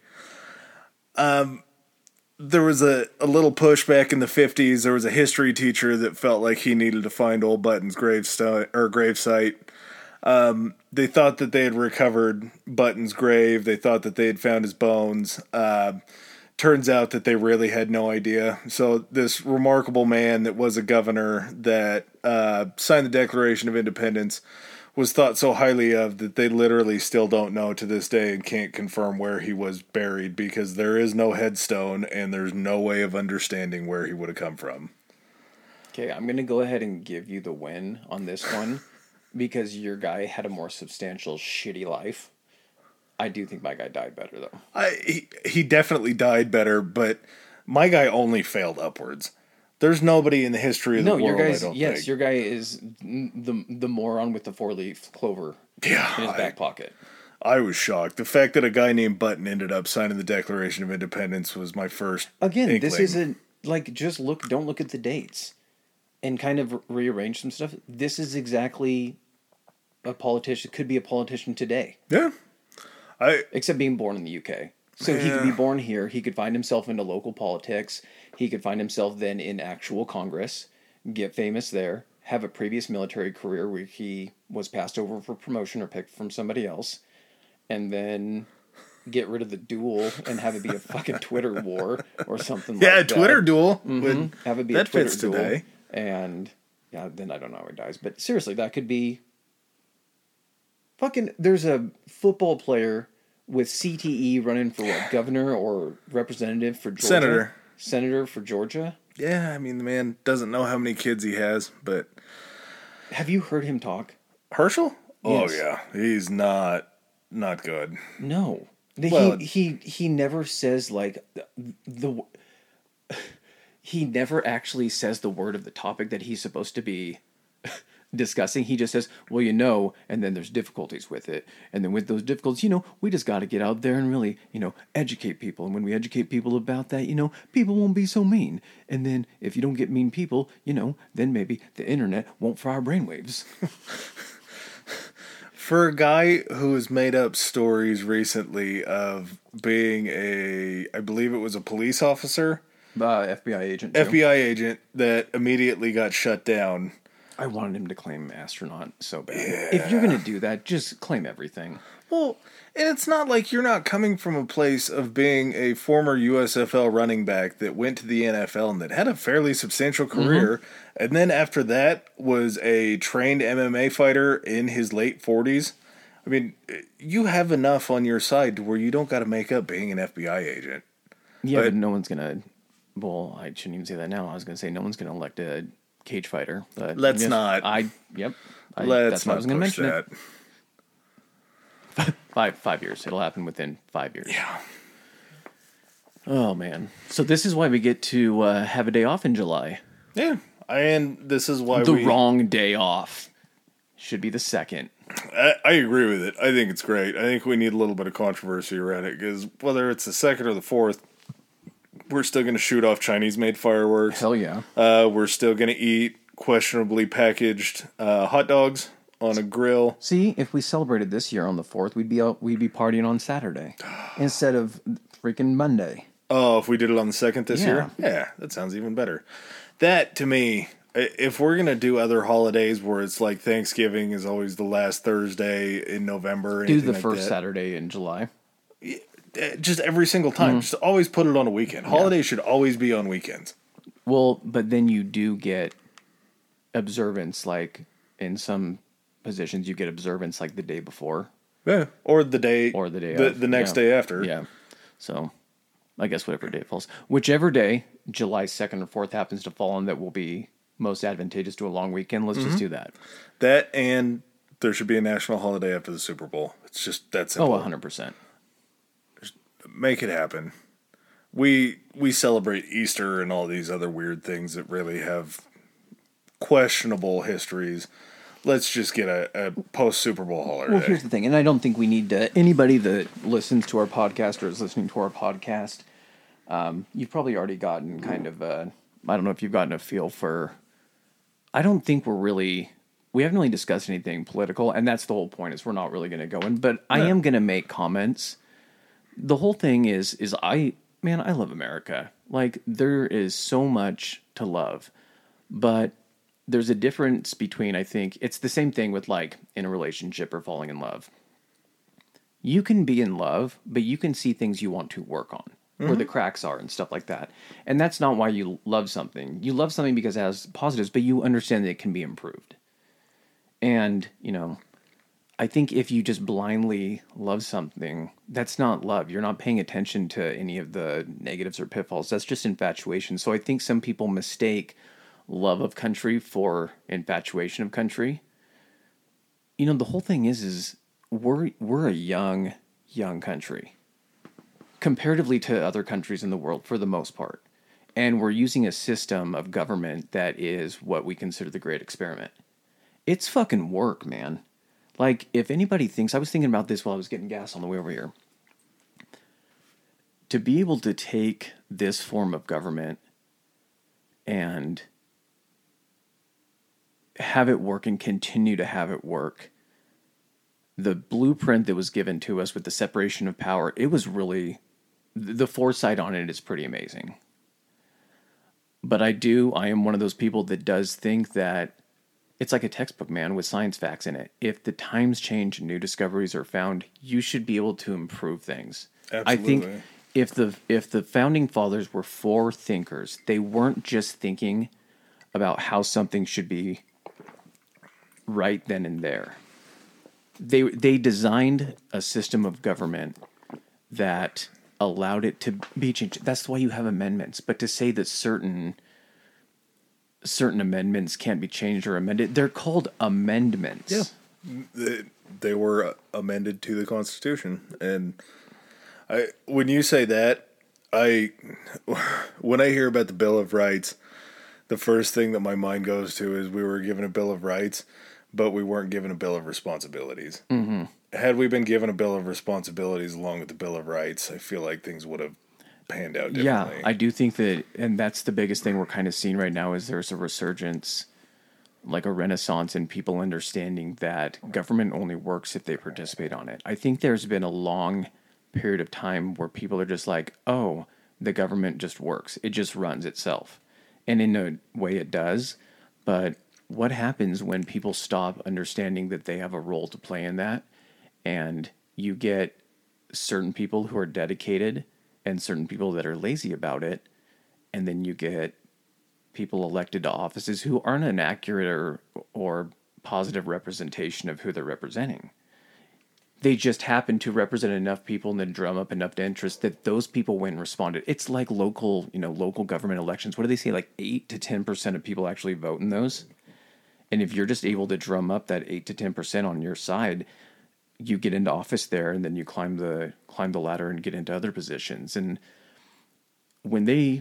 Um, there was a, a little pushback in the fifties. There was a history teacher that felt like he needed to find old Button's gravestone or gravesite. Um, they thought that they had recovered Button's grave. They thought that they had found his bones. Uh, turns out that they really had no idea. So this remarkable man that was a governor that uh, signed the Declaration of Independence was thought so highly of that they literally still don't know to this day and can't confirm where he was buried because there is no headstone and there's no way of understanding where he would have come from. Okay, I'm going to go ahead and give you the win on this one because your guy had a more substantial, shitty life. I do think my guy died better, though. I, he, he definitely died better, but my guy only failed upwards. There's nobody in the history of the No, world, your guy's, I don't yes, think. your guy is the the moron with the four-leaf clover Yeah, in his I- back pocket. I was shocked. The fact that a guy named Button ended up signing the Declaration of Independence was my first Again, this inkling. isn't, like, just look, don't look at the dates and kind of rearrange some stuff. This is exactly a politician, could be a politician today. Yeah. I Except being born in the U K. So he could be Yeah. born here. He could find himself into local politics. He could find himself then in actual Congress, get famous there, have a previous military career where he was passed over for promotion or picked from somebody else, and then get rid of the duel and have it be a fucking Twitter war or something Yeah, like that. Twitter duel. Mhm. Would, Have it be that a Twitter fits duel. today. And yeah, then I don't know how he dies. But seriously, that could be fucking there's a football player with C T E running for what, governor or representative for Georgia? Senator. Senator for Georgia? Yeah, I mean, the man doesn't know how many kids he has, but... Have you heard him talk? Herschel? Oh, Yes. yeah. He's not not good. No. The- Well- he he he never says like the, the he never actually says the word of the topic that he's supposed to be discussing. He just says, well, you know, and then there's difficulties with it. And then with those difficulties, you know, we just got to get out there and really, you know, educate people. And when we educate people about that, you know, people won't be so mean. And then if you don't get mean people, you know, then maybe the internet won't fry our brainwaves. For a guy who has made up stories recently of being a, I believe it was a police officer, Uh, F B I agent. too. F B I agent that immediately got shut down. I wanted him to claim astronaut so bad. If you're going to do that, just claim everything. Well, and it's not like you're not coming from a place of being a former U S F L running back that went to the N F L and that had a fairly substantial career, mm-hmm. and then after that was a trained M M A fighter in his late forties. I mean, you have enough on your side to where you don't got to make up being an F B I agent. Yeah, But- but, no one's going to... Well, I shouldn't even say that now. I was going to say no one's going to elect a cage fighter. But Let's yes, not. I Yep. I, Let's that's why I not was going to push mention that. it. Five five years. It'll happen within five years. Yeah. Oh man. So this is why we get to uh, have a day off in July. Yeah. And this is why the we... wrong day off. Should be the second. I, I agree with it. I think it's great. I think we need a little bit of controversy around it because whether it's the second or the fourth, we're still going to shoot off Chinese-made fireworks. Hell yeah. Uh, we're still going to eat questionably packaged uh, hot dogs on a grill. See, if we celebrated this year on the fourth, we'd be out, we'd be partying on Saturday instead of freaking Monday. Oh, if we did it on the second this Yeah. year? Yeah, that sounds even better. That, to me, i- if we're going to do other holidays where it's like Thanksgiving is always the last Thursday in November. Or Do anything the like first that, Saturday in July. uh, just every single time. Just always put it on a weekend. Holidays should always be on weekends. Well, but then you do get observance, like in some positions, you get observance like the day before Yeah, or the day, or the day the, of. the next Yeah. day after. Yeah. So I guess whatever day it falls. Whichever day, July second or fourth happens to fall on that will be most advantageous to a long weekend. Let's just do that. That and there should be a national holiday after the Super Bowl. It's just that Oh, simple. one hundred percent. Make it happen. We we celebrate Easter and all these other weird things that really have questionable histories. let's just get a, a post Super Bowl holiday. Well, here's the thing, and I don't think we need to. Anybody that listens to our podcast or is listening to our podcast, um, you've probably already gotten kind of a. I don't know if you've gotten a feel for. I don't think we're really. We haven't really discussed anything political, and that's the whole point. Is we're not really going to go in, but I yeah. am going to make comments. The whole thing is, is I man, I love America. Like there is so much to love, but. There's a difference between, I think, it's the same thing with like in a relationship or falling in love. You can be in love, but you can see things you want to work on, mm-hmm. where the cracks are and stuff like that. And that's not why you love something. You love something because it has positives, but you understand that it can be improved. And, you know, I think if you just blindly love something, that's not love. You're not paying attention to any of the negatives or pitfalls. That's just infatuation. So I think some people mistake love of country for infatuation of country. You know, the whole thing is, is we're, we're a young, young country comparatively to other countries in the world for the most part. And we're using a system of government that is what we consider the great experiment. It's fucking work, man. Like, if anybody thinks, I was thinking about this while I was getting gas on the way over here. To be able to take this form of government and have it work and continue to have it work. The blueprint that was given to us with the separation of power, it was really, the foresight on it is pretty amazing. But I do, I am one of those people that does think that it's like a textbook, man, with science facts in it. If the times change and new discoveries are found, you should be able to improve things. Absolutely. I think if the if the founding fathers were forethinkers, they weren't just thinking about how something should be right then and there. They they designed a system of government that allowed it to be changed. That's why you have amendments. But to say that certain certain amendments can't be changed or amended, they're called amendments. Yeah, they, they were amended to the Constitution. And I, when you say that, I when I hear about the Bill of Rights, the first thing that my mind goes to is we were given a Bill of Rights, but we weren't given a Bill of Responsibilities. Mm-hmm. Had we been given a Bill of Responsibilities along with the Bill of Rights, I feel like things would have panned out differently. Yeah, I do think that, and that's the biggest thing we're kind of seeing right now is there's a resurgence, like a renaissance in people understanding that government only works if they participate on it. I think there's been a long period of time where people are just like, oh, the government just works. It just runs itself. And in a way it does, but what happens when people stop understanding that they have a role to play in that, and you get certain people who are dedicated and certain people that are lazy about it, and then you get people elected to offices who aren't an accurate or, or positive representation of who they're representing. They just happen to represent enough people and then drum up enough interest that those people went and responded. It's like local, you know, local government elections. What do they say? Like eight to ten percent of people actually vote in those. And if you're just able to drum up that eight to ten percent on your side, you get into office there, and then you climb the climb the ladder and get into other positions. And when they,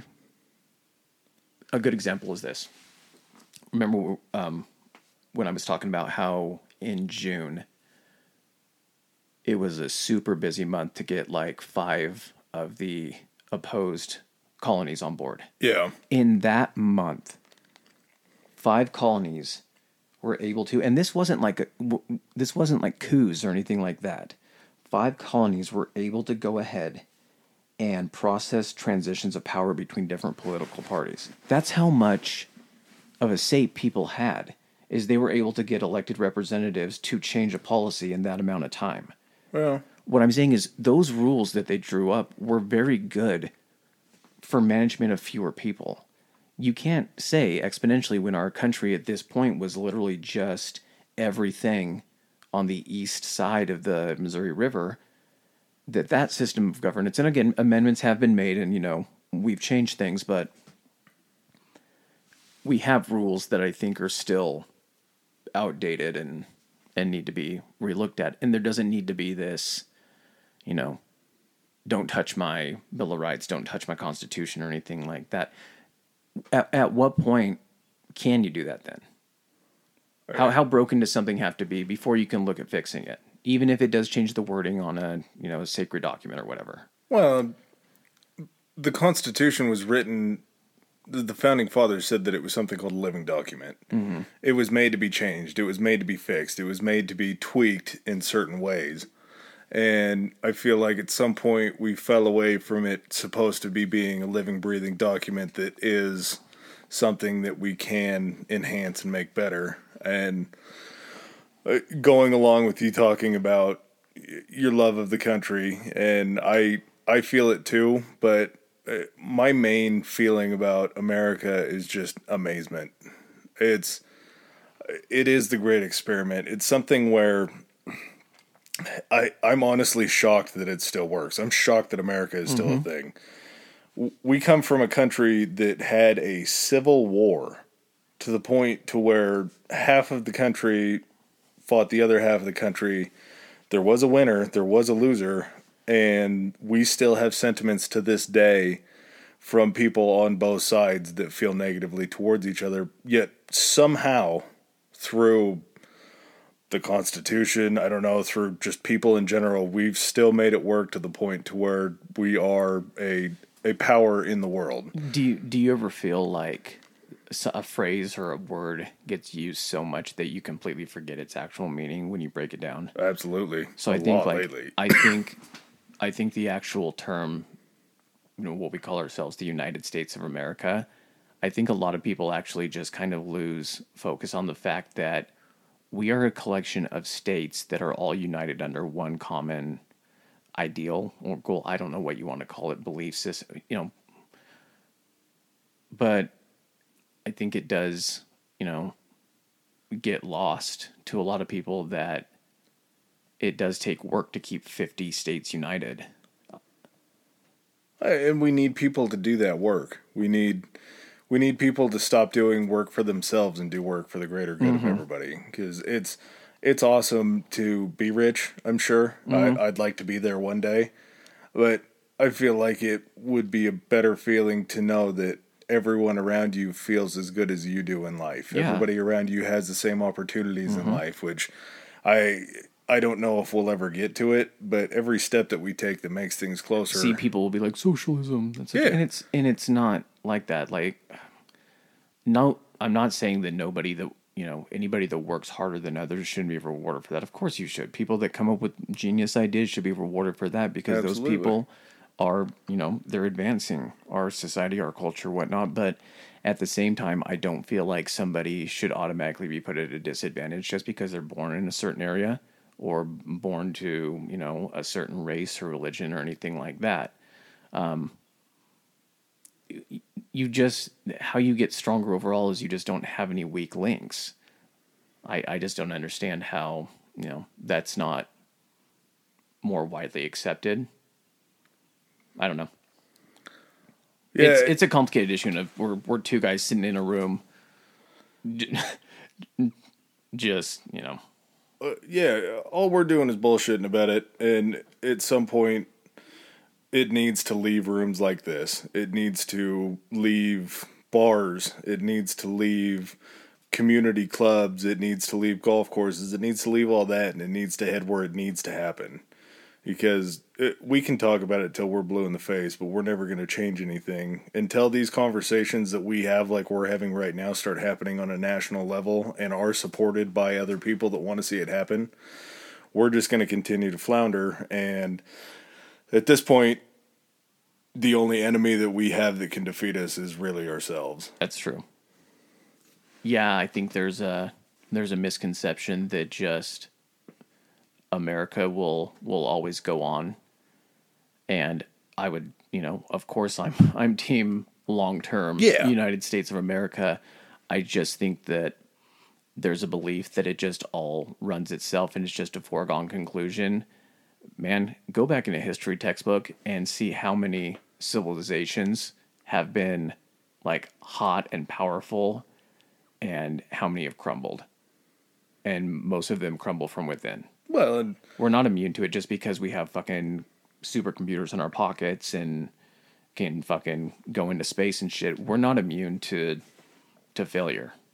a good example is this. Remember um, when I was talking about how in June it was a super busy month to get like five of the opposed colonies on board. Yeah. In that month, five colonies were able to, and this wasn't like a, this wasn't like coups or anything like that. Five colonies were able to go ahead and process transitions of power between different political parties. That's how much of a say people had, is they were able to get elected representatives to change a policy in that amount of time. Well, what I'm saying is those rules that they drew up were very good for management of fewer people. You can't say exponentially when our country at this point was literally just everything on the east side of the Missouri River, that that system of governance, and again, amendments have been made and, you know, we've changed things, but we have rules that I think are still outdated and, and need to be relooked at. And there doesn't need to be this, you know, don't touch my Bill of Rights, don't touch my Constitution or anything like that. At, at what point can you do that then? How how broken does something have to be before you can look at fixing it? Even if it does change the wording on a, you know, a sacred document or whatever. Well, the Constitution was written, the founding fathers said that it was something called a living document. Mm-hmm. It was made to be changed. It was made to be fixed. It was made to be tweaked in certain ways. And I feel like at some point we fell away from it supposed to be being a living, breathing document that is something that we can enhance and make better. And going along with you talking about your love of the country, and I I feel it too, but my main feeling about America is just amazement. It's it is the great experiment. It's something where I I'm honestly shocked that it still works. I'm shocked that America is still mm-hmm. a thing. We come from a country that had a civil war to the point to where half of the country fought the other half of the country. There was a winner, there was a loser, and we still have sentiments to this day from people on both sides that feel negatively towards each other. Yet somehow, through the Constitution, I don't know, through just people in general, we've still made it work to the point to where we are a a power in the world. Do you, do you ever feel like a phrase or a word gets used so much that you completely forget its actual meaning when you break it down? Absolutely. So a I think lot like lately. I think I think the actual term, you know, what we call ourselves, the United States of America, I think a lot of people actually just kind of lose focus on the fact that we are a collection of states that are all united under one common ideal or goal. I don't know what you want to call it, belief system, you know, but I think it does, you know, get lost to a lot of people that it does take work to keep fifty states united. And we need people to do that work. We need we need people to stop doing work for themselves and do work for the greater good mm-hmm. of everybody. Because it's it's awesome to be rich, I'm sure. Mm-hmm. I, I'd like to be there one day. But I feel like it would be a better feeling to know that everyone around you feels as good as you do in life. Yeah. Everybody around you has the same opportunities mm-hmm. in life, which I I don't know if we'll ever get to it, but every step that we take that makes things closer. See, people will be like, socialism. That's yeah. And it's and it's not like that. Like, no, I'm not saying that nobody that, you know, anybody that works harder than others shouldn't be rewarded for that. Of course you should. People that come up with genius ideas should be rewarded for that because Absolutely. Those people are, you know, they're advancing our society, our culture, whatnot. But at the same time, I don't feel like somebody should automatically be put at a disadvantage just because they're born in a certain area or born to, you know, a certain race or religion or anything like that. Um, you just, how you get stronger overall is you just don't have any weak links. I, I just don't understand how, you know, that's not more widely accepted. I don't know. Yeah, it's it's a complicated issue. Of we're we're two guys sitting in a room, just you know. Uh, yeah, all we're doing is bullshitting about it, and at some point, it needs to leave rooms like this. It needs to leave bars. It needs to leave community clubs. It needs to leave golf courses. It needs to leave all that, and it needs to head where it needs to happen. Because it, we can talk about it till we're blue in the face, but we're never going to change anything until these conversations that we have, like we're having right now, start happening on a national level and are supported by other people that want to see it happen. We're just going to continue to flounder, and at this point, the only enemy that we have that can defeat us is really ourselves. That's true. Yeah, I think there's a there's a misconception that just America will will always go on, and I would, you know, of course I'm I'm team long term yeah. United States of America. I just think that there's a belief that it just all runs itself and it's just a foregone conclusion. Man, go back in a history textbook and see how many civilizations have been like hot and powerful and how many have crumbled, and most of them crumble from within. Well, and we're not immune to it just because we have fucking supercomputers in our pockets and can fucking go into space and shit. We're not immune to to failure.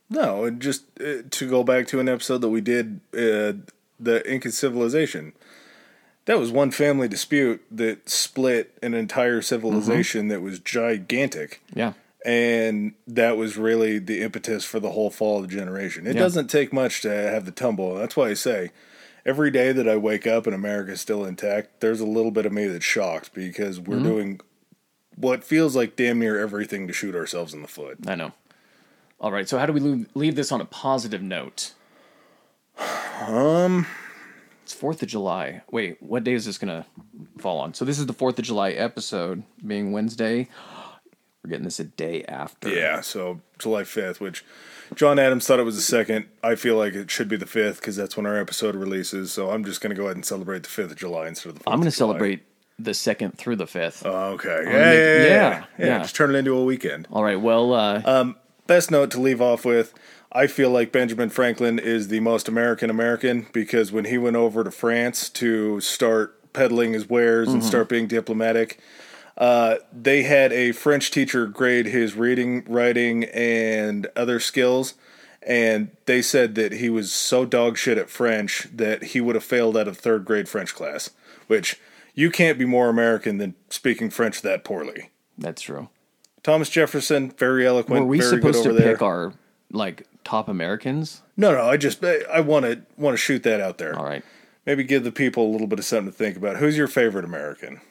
No, and just uh, to go back to an episode that we did, uh, the Inca civilization. That was one family dispute that split an entire civilization mm-hmm. that was gigantic. Yeah. And that was really the impetus for the whole fall of the generation. It yeah. doesn't take much to have the tumble. That's why I say, every day that I wake up and America's still intact, there's a little bit of me that's shocked because we're mm-hmm. doing what feels like damn near everything to shoot ourselves in the foot. I know. All right, so how do we leave, leave this on a positive note? Um... It's fourth of July. Wait, what day is this going to fall on? So this is the fourth of July episode, being Wednesday. We're getting this a day after. Yeah, so July fifth, which John Adams thought it was the second. I feel like it should be the fifth because that's when our episode releases. So I'm just going to go ahead and celebrate the fifth of July instead of the fourth. I'm going to celebrate the second through the fifth. Oh, okay. Yeah, make, yeah, yeah, yeah, yeah, yeah. Just turn it into a weekend. All right, well... Uh, um, best note to leave off with... I feel like Benjamin Franklin is the most American American because when he went over to France to start peddling his wares mm-hmm. and start being diplomatic, uh, they had a French teacher grade his reading, writing, and other skills, and they said that he was so dog shit at French that he would have failed out of third grade French class, which you can't be more American than speaking French that poorly. That's true. Thomas Jefferson, very eloquent, Were we very supposed good over to there. pick our... like top Americans? No, no. I just I want to want to shoot that out there. All right. Maybe give the people a little bit of something to think about. Who's your favorite American?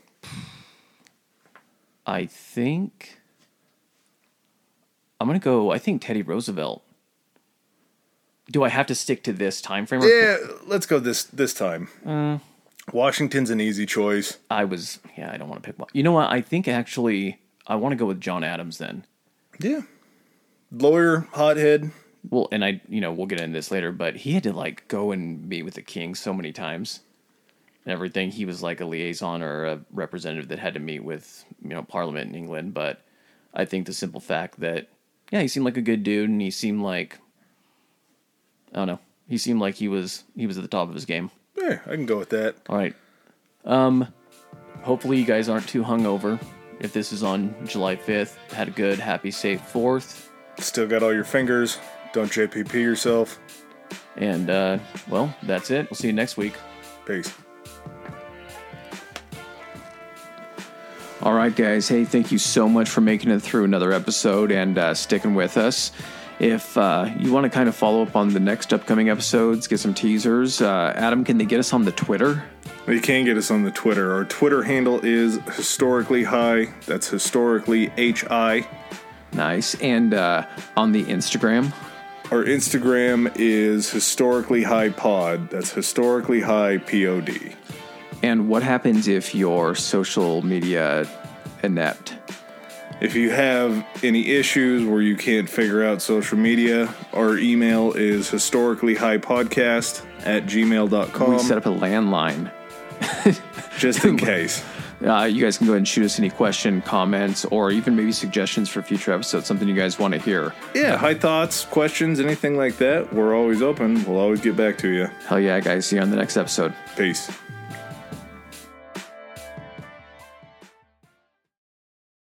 I think I'm gonna go. I think Teddy Roosevelt. Do I have to stick to this time frame? Yeah, let's go this this time. Uh, Washington's an easy choice. I was. Yeah, I don't want to pick one. You know what? I think actually I want to go with John Adams then. Yeah. Lawyer, hothead. Well, and I, you know, we'll get into this later, but he had to like go and meet with the king so many times and everything. He was like a liaison or a representative that had to meet with, you know, Parliament in England. But I think the simple fact that, yeah, he seemed like a good dude and he seemed like, I don't know, he seemed like he was, he was at the top of his game. Yeah, I can go with that. All right. Um, hopefully you guys aren't too hungover. If this is on July fifth, had a good, happy, safe fourth. Still got all your fingers. Don't J P P yourself. And, uh, well, that's it. We'll see you next week. Peace. All right, guys. Hey, thank you so much for making it through another episode and uh, sticking with us. If uh, you want to kind of follow up on the next upcoming episodes, get some teasers, uh, Adam, can they get us on the Twitter? They can get us on the Twitter. Our Twitter handle is historically high. That's historically H I. Nice. And uh, on the Instagram? Our Instagram is historically high pod. That's historically high P O D. And what happens if your social media inept? If you have any issues where you can't figure out social media, our email is historically high podcast at gmail dot com. We set up a landline. Just in case. Uh, you guys can go ahead and shoot us any question, comments, or even maybe suggestions for future episodes, something you guys want to hear. Yeah, high thoughts, questions, anything like that. We're always open. We'll always get back to you. Hell yeah, guys. See you on the next episode. Peace.